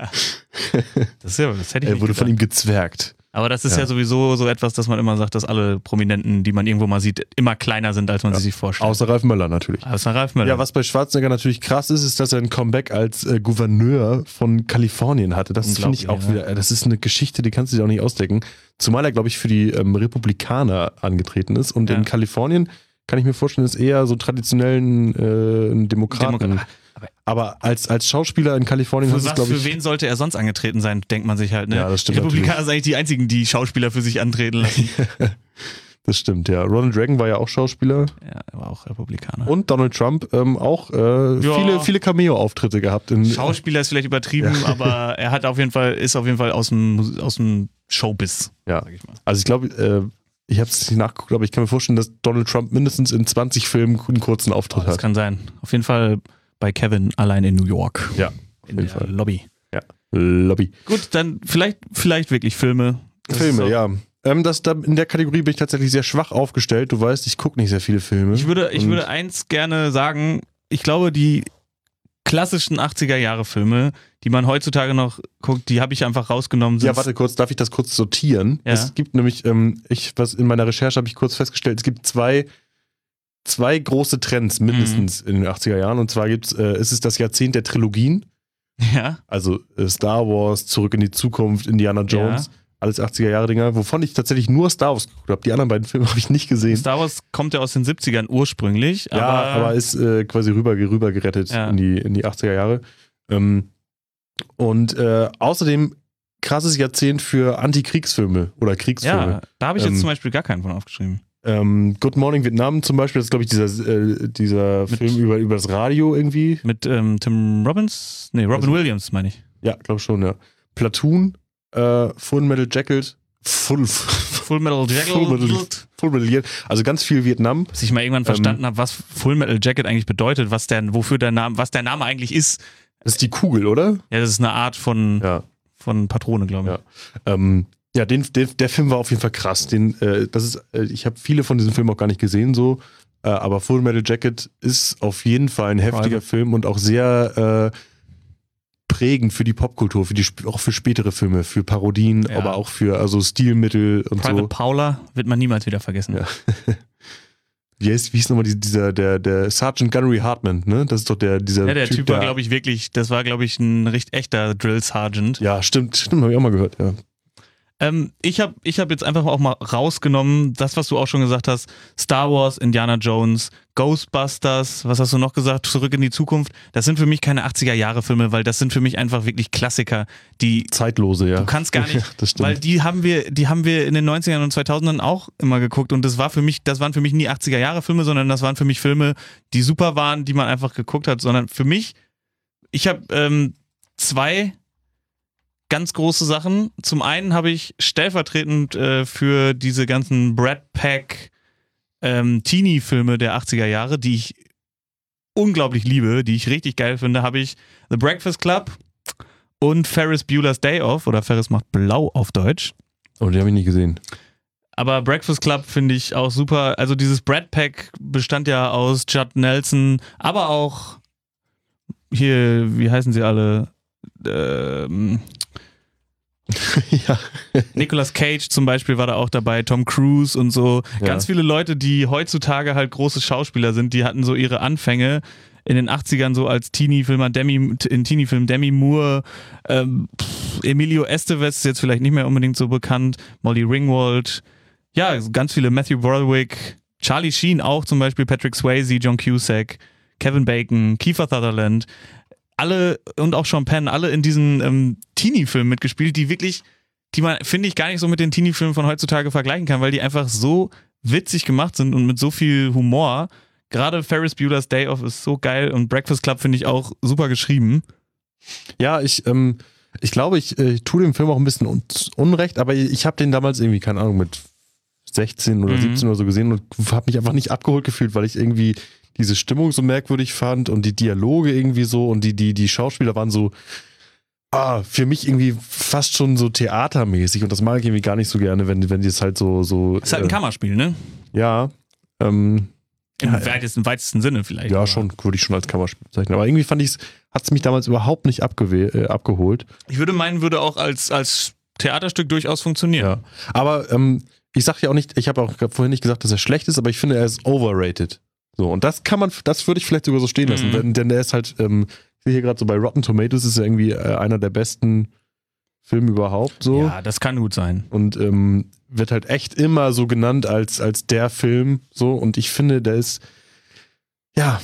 Das hätte ich nicht Er wurde von ihm gezwergt. Aber das ist ja sowieso so etwas, dass man immer sagt, dass alle Prominenten, die man irgendwo mal sieht, immer kleiner sind, als man sie sich vorstellt. Außer Ralf Möller natürlich. Außer Ralf Möller. Ja, was bei Schwarzenegger natürlich krass ist, dass er ein Comeback als Gouverneur von Kalifornien hatte. Das finde ich auch wieder, das ist eine Geschichte, die kannst du dir auch nicht ausdenken. Zumal er, glaube ich, für die Republikaner angetreten ist. Und in Kalifornien kann ich mir vorstellen, ist eher so traditionellen Demokraten. Aber als Schauspieler in Kalifornien hast du, glaube ich. Für wen sollte er sonst angetreten sein, denkt man sich halt, ne? Ja, das stimmt. Die Republikaner sind eigentlich die einzigen, die Schauspieler für sich antreten lassen. Das stimmt, ja. Ronald Reagan war ja auch Schauspieler. Ja, er war auch Republikaner. Und Donald Trump auch viele Cameo-Auftritte gehabt. Schauspieler ist vielleicht übertrieben, aber er hat ist auf jeden Fall aus dem Showbiz. Ja, sag ich mal. Also ich glaube, ich habe es nicht nachgeguckt, aber ich kann mir vorstellen, dass Donald Trump mindestens in 20 Filmen einen kurzen Auftritt hat. Das kann sein. Auf jeden Fall bei Kevin allein in New York. Ja, in der Fall. Lobby. Ja, Lobby. Gut, dann vielleicht wirklich Filme. Filme, ja. In der Kategorie bin ich tatsächlich sehr schwach aufgestellt. Du weißt, ich gucke nicht sehr viele Filme. Ich würde eins gerne sagen, ich glaube, die klassischen 80er-Jahre-Filme, die man heutzutage noch guckt, die habe ich einfach rausgenommen. Ja, warte kurz, darf ich das kurz sortieren? Ja. Es gibt nämlich, in meiner Recherche habe ich kurz festgestellt, es gibt zwei zwei große Trends mindestens in den 80er Jahren. Und zwar ist es das Jahrzehnt der Trilogien. Ja. Also Star Wars, Zurück in die Zukunft, Indiana Jones, alles 80er-Jahre-Dinger, wovon ich tatsächlich nur Star Wars geguckt habe. Die anderen beiden Filme habe ich nicht gesehen. Star Wars kommt ja aus den 70ern ursprünglich. Aber ist quasi rüber gerettet in die 80er Jahre. Und außerdem krasses Jahrzehnt für Antikriegsfilme oder Kriegsfilme. Ja, da habe ich jetzt zum Beispiel gar keinen von aufgeschrieben. Good Morning Vietnam zum Beispiel, das ist glaube ich dieser Film über das Radio irgendwie. Mit Tim Robbins? Nee, Robin Williams meine ich. Ja, glaube schon, ja. Platoon, Full Metal Jacket, Full Metal Jacket, also ganz viel Vietnam. Bis ich mal irgendwann verstanden habe, was Full Metal Jacket eigentlich bedeutet, was der Name eigentlich ist. Das ist die Kugel, oder? Ja, das ist eine Art von Patrone, glaube ich. Ja, der Film war auf jeden Fall krass. Ich habe viele von diesen Filmen auch gar nicht gesehen, so. Aber Full Metal Jacket ist auf jeden Fall ein heftiger Film und auch sehr prägend für die Popkultur, auch für spätere Filme, für Parodien, aber auch für Stilmittel und Private so. Paula wird man niemals wieder vergessen. Ja. Wie hieß nochmal der Sergeant Gunnery Hartman, ne? Das ist doch dieser Ja, der Typ war, glaube ich, ein recht echter Drill Sergeant. Ja, stimmt, habe ich auch mal gehört, ja. Ich hab jetzt einfach auch mal rausgenommen, das, was du auch schon gesagt hast, Star Wars, Indiana Jones, Ghostbusters, was hast du noch gesagt, Zurück in die Zukunft, das sind für mich keine 80er-Jahre-Filme, weil das sind für mich einfach wirklich Klassiker, die... Zeitlose, ja. Du kannst gar nicht, das stimmt. weil die haben wir in den 90ern und 2000ern auch immer geguckt und das waren für mich nie 80er-Jahre-Filme, sondern das waren für mich Filme, die super waren, die man einfach geguckt hat, sondern für mich, ich habe zwei ganz große Sachen. Zum einen habe ich stellvertretend für diese ganzen Brat Pack Teenie-Filme der 80er Jahre, die ich unglaublich liebe, die ich richtig geil finde, habe ich The Breakfast Club und Ferris Bueller's Day Off oder Ferris macht blau auf Deutsch. Oh, die habe ich nicht gesehen. Aber Breakfast Club finde ich auch super. Also dieses Brat Pack bestand ja aus Judd Nelson, aber auch hier, wie heißen sie alle? Ja. Nicolas Cage zum Beispiel war da auch dabei, Tom Cruise und so. Ja. Ganz viele Leute, die heutzutage halt große Schauspieler sind, die hatten so ihre Anfänge in den 80ern so als Teenie-Filmer, Demi Moore, Emilio Estevez ist jetzt vielleicht nicht mehr unbedingt so bekannt, Molly Ringwald, ja, ganz viele, Matthew Broderick, Charlie Sheen auch zum Beispiel, Patrick Swayze, John Cusack, Kevin Bacon, Kiefer Sutherland, alle und auch Sean Penn, alle in diesen Teenie-Filmen mitgespielt, die man, finde ich, gar nicht so mit den Teenie-Filmen von heutzutage vergleichen kann, weil die einfach so witzig gemacht sind und mit so viel Humor. Gerade Ferris Bueller's Day Off ist so geil und Breakfast Club finde ich auch super geschrieben. Ja, ich glaube, ich tue dem Film auch ein bisschen Unrecht, aber ich habe den damals irgendwie, keine Ahnung, mit 16 oder 17 oder so gesehen und habe mich einfach nicht abgeholt gefühlt, weil ich irgendwie diese Stimmung so merkwürdig fand und die Dialoge irgendwie so und die Schauspieler waren so für mich irgendwie fast schon so theatermäßig und das mag ich irgendwie gar nicht so gerne, wenn die es halt so ist halt ein Kammerspiel, ne? Ja. Im weitesten Sinne vielleicht. Ja, schon, würde ich schon als Kammerspiel bezeichnen. Aber irgendwie hat es mich damals überhaupt nicht abgeholt. Ich würde auch als Theaterstück durchaus funktionieren. Ja. Aber ich sag ja auch nicht, ich habe auch vorhin nicht gesagt, dass er schlecht ist, aber ich finde, er ist overrated. So, und das würde ich vielleicht sogar so stehen lassen, denn der ist halt, ich sehe hier gerade so bei Rotten Tomatoes, ist er irgendwie einer der besten Filme überhaupt. So. Ja, das kann gut sein. Und wird halt echt immer so genannt als der Film. So, und ich finde, der ist, ja,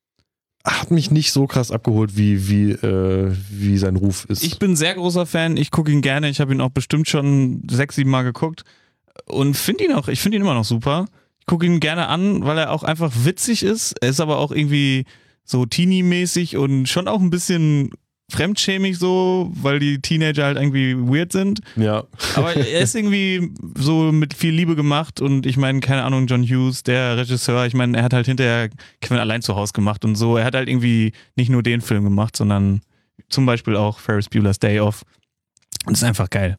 hat mich nicht so krass abgeholt, wie sein Ruf ist. Ich bin ein sehr großer Fan, ich gucke ihn gerne, ich habe ihn auch bestimmt schon 6-7 Mal geguckt und finde ihn immer noch super. Ich gucke ihn gerne an, weil er auch einfach witzig ist. Er ist aber auch irgendwie so Teenie-mäßig und schon auch ein bisschen fremdschämig so, weil die Teenager halt irgendwie weird sind. Ja. Aber er ist irgendwie so mit viel Liebe gemacht und ich meine, keine Ahnung, John Hughes, der Regisseur, ich meine, er hat halt hinterher Kevin allein zu Hause gemacht und so. Er hat halt irgendwie nicht nur den Film gemacht, sondern zum Beispiel auch Ferris Bueller's Day Off. Und es ist einfach geil.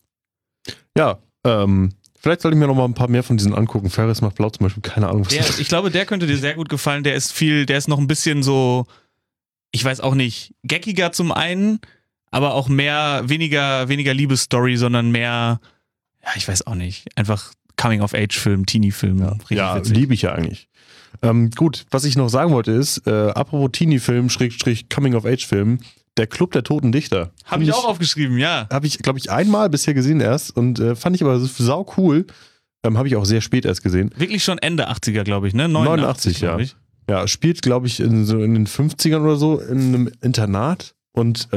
Ja, vielleicht sollte ich mir noch mal ein paar mehr von diesen angucken. Ferris macht blau zum Beispiel, keine Ahnung. Ich glaube, der könnte dir sehr gut gefallen. Der ist noch ein bisschen so, ich weiß auch nicht, geckiger zum einen, aber auch weniger Liebesstory, sondern mehr, ja, ich weiß auch nicht, einfach Coming-of-Age-Film, Teenie-Film. Ja, liebe ich ja eigentlich. Gut, was ich noch sagen wollte ist, apropos Teenie-Film, / Coming-of-Age-Film, der Club der Toten Dichter. Habe ich auch aufgeschrieben, ja. Habe ich, glaube ich, einmal bisher gesehen erst und fand ich aber sau cool. Habe ich auch sehr spät erst gesehen. Wirklich schon Ende 80er, glaube ich, ne? 89 ja. Ich. Ja, spielt, glaube ich, in den 50ern oder so in einem Internat und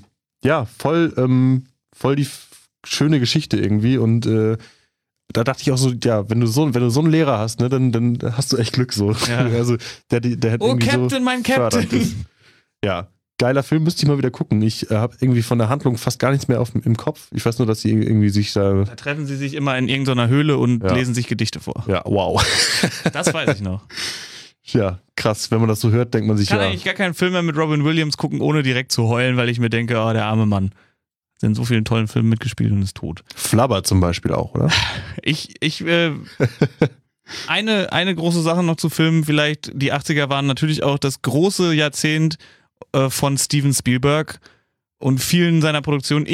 voll die schöne Geschichte irgendwie und da dachte ich auch so, ja, wenn du so einen Lehrer hast, ne, dann hast du echt Glück so. Ja. Also der hat irgendwie Captain, so mein Captain. Ja, geiler Film, müsste ich mal wieder gucken. Ich habe irgendwie von der Handlung fast gar nichts mehr im Kopf. Ich weiß nur, dass sie irgendwie sich da treffen sie sich immer in irgendeiner Höhle und lesen sich Gedichte vor. Ja, wow. Das weiß ich noch. Ja, krass. Wenn man das so hört, denkt man sich Ich kann eigentlich gar keinen Film mehr mit Robin Williams gucken, ohne direkt zu heulen, weil ich mir denke, oh, der arme Mann. In so vielen tollen Filmen mitgespielt und ist tot. Flubber zum Beispiel auch, oder? Eine große Sache noch zu Filmen, vielleicht die 80er waren natürlich auch das große Jahrzehnt von Steven Spielberg und vielen seiner Produktionen.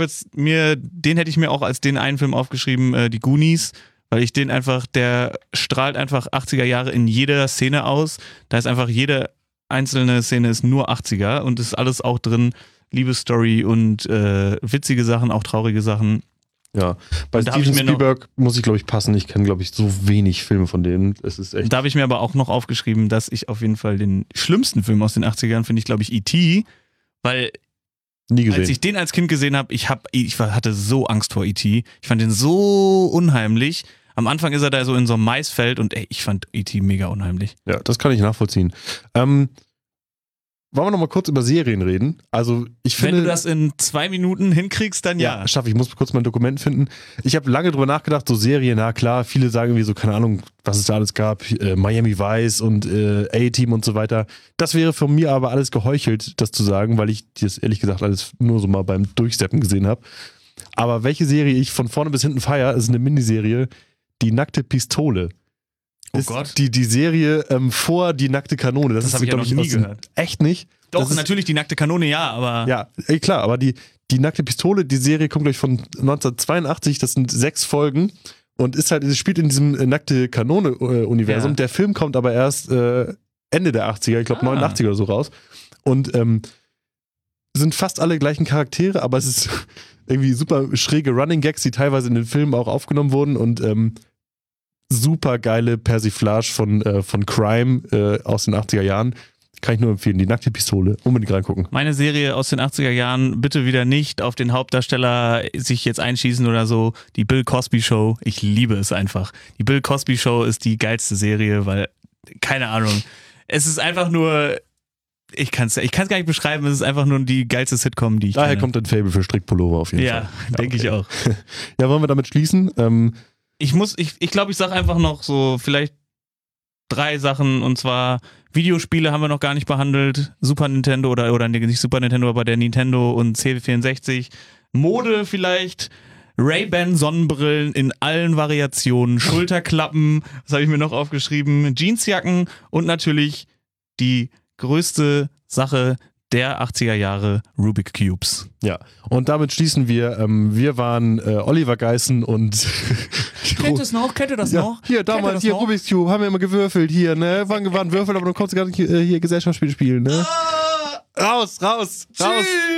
Den hätte ich mir auch als den einen Film aufgeschrieben, die Goonies, weil ich den einfach, der strahlt einfach 80er Jahre in jeder Szene aus. Da ist einfach jede einzelne Szene ist nur 80er und ist alles auch drin. Liebesstory und witzige Sachen, auch traurige Sachen. Ja, bei Steven Spielberg muss ich, glaube ich, passen. Ich kenne, glaube ich, so wenig Filme von denen. Es ist echt. Da habe ich mir aber auch noch aufgeschrieben, dass ich auf jeden Fall den schlimmsten Film aus den 80ern finde ich, glaube ich, E.T., weil nie gesehen. Als ich den als Kind gesehen habe, ich hatte so Angst vor E.T. Ich fand den so unheimlich. Am Anfang ist er da so in so einem Maisfeld und ich fand E.T. mega unheimlich. Ja, das kann ich nachvollziehen. Wollen wir noch mal kurz über Serien reden? Also ich finde, wenn du das in 2 Minuten hinkriegst, dann ja. Ja, schaffe ich. Muss kurz mein Dokument finden. Ich habe lange drüber nachgedacht, so Serien, na klar, viele sagen irgendwie so, keine Ahnung, was es da alles gab, Miami Vice und A-Team und so weiter. Das wäre von mir aber alles geheuchelt, das zu sagen, weil ich das ehrlich gesagt alles nur so mal beim Durchsteppen gesehen habe. Aber welche Serie ich von vorne bis hinten feiere, ist eine Miniserie, Die nackte Pistole. Oh Gott. Die Serie vor Die nackte Kanone. Das habe ich ja noch nie gehört. Echt nicht? Doch, natürlich Die nackte Kanone, ja, aber... Ja, klar, aber die nackte Pistole, die Serie kommt gleich von 1982, das sind 6 Folgen und es spielt in diesem nackte Kanone-Universum. Ja. Der Film kommt aber erst Ende der 80er, ich glaube 89 oder so raus und sind fast alle gleichen Charaktere, aber es ist irgendwie super schräge Running Gags, die teilweise in den Filmen auch aufgenommen wurden und super geile Persiflage von Crime aus den 80er Jahren. Kann ich nur empfehlen. Die nackte Pistole. Unbedingt reingucken. Meine Serie aus den 80er Jahren, bitte wieder nicht auf den Hauptdarsteller sich jetzt einschießen oder so. Die Bill Cosby Show. Ich liebe es einfach. Die Bill Cosby Show ist die geilste Serie, weil, keine Ahnung. Es ist einfach nur, ich kann es gar nicht beschreiben, es ist einfach nur die geilste Sitcom, die ich Daher kenne. Kommt ein Fable für Strickpullover auf jeden Fall. Ja, denke ich auch. Ja, wollen wir damit schließen? Ich glaube, ich sage einfach noch so vielleicht 3 Sachen und zwar Videospiele haben wir noch gar nicht behandelt. Super Nintendo oder nicht Super Nintendo, aber der Nintendo und C64. Mode vielleicht. Ray-Ban Sonnenbrillen in allen Variationen. Schulterklappen. Was habe ich mir noch aufgeschrieben? Jeansjacken und natürlich die größte Sache der 80er Jahre, Rubik Cubes. Ja, und damit schließen wir. Wir waren Oliver Geissen und... Kennt ihr das noch? Hier, damals, hier Rubik's Cube, haben wir immer gewürfelt hier, ne? Waren Würfel, aber du konntest gar nicht hier Gesellschaftsspiele spielen, ne? Raus! Tschüss!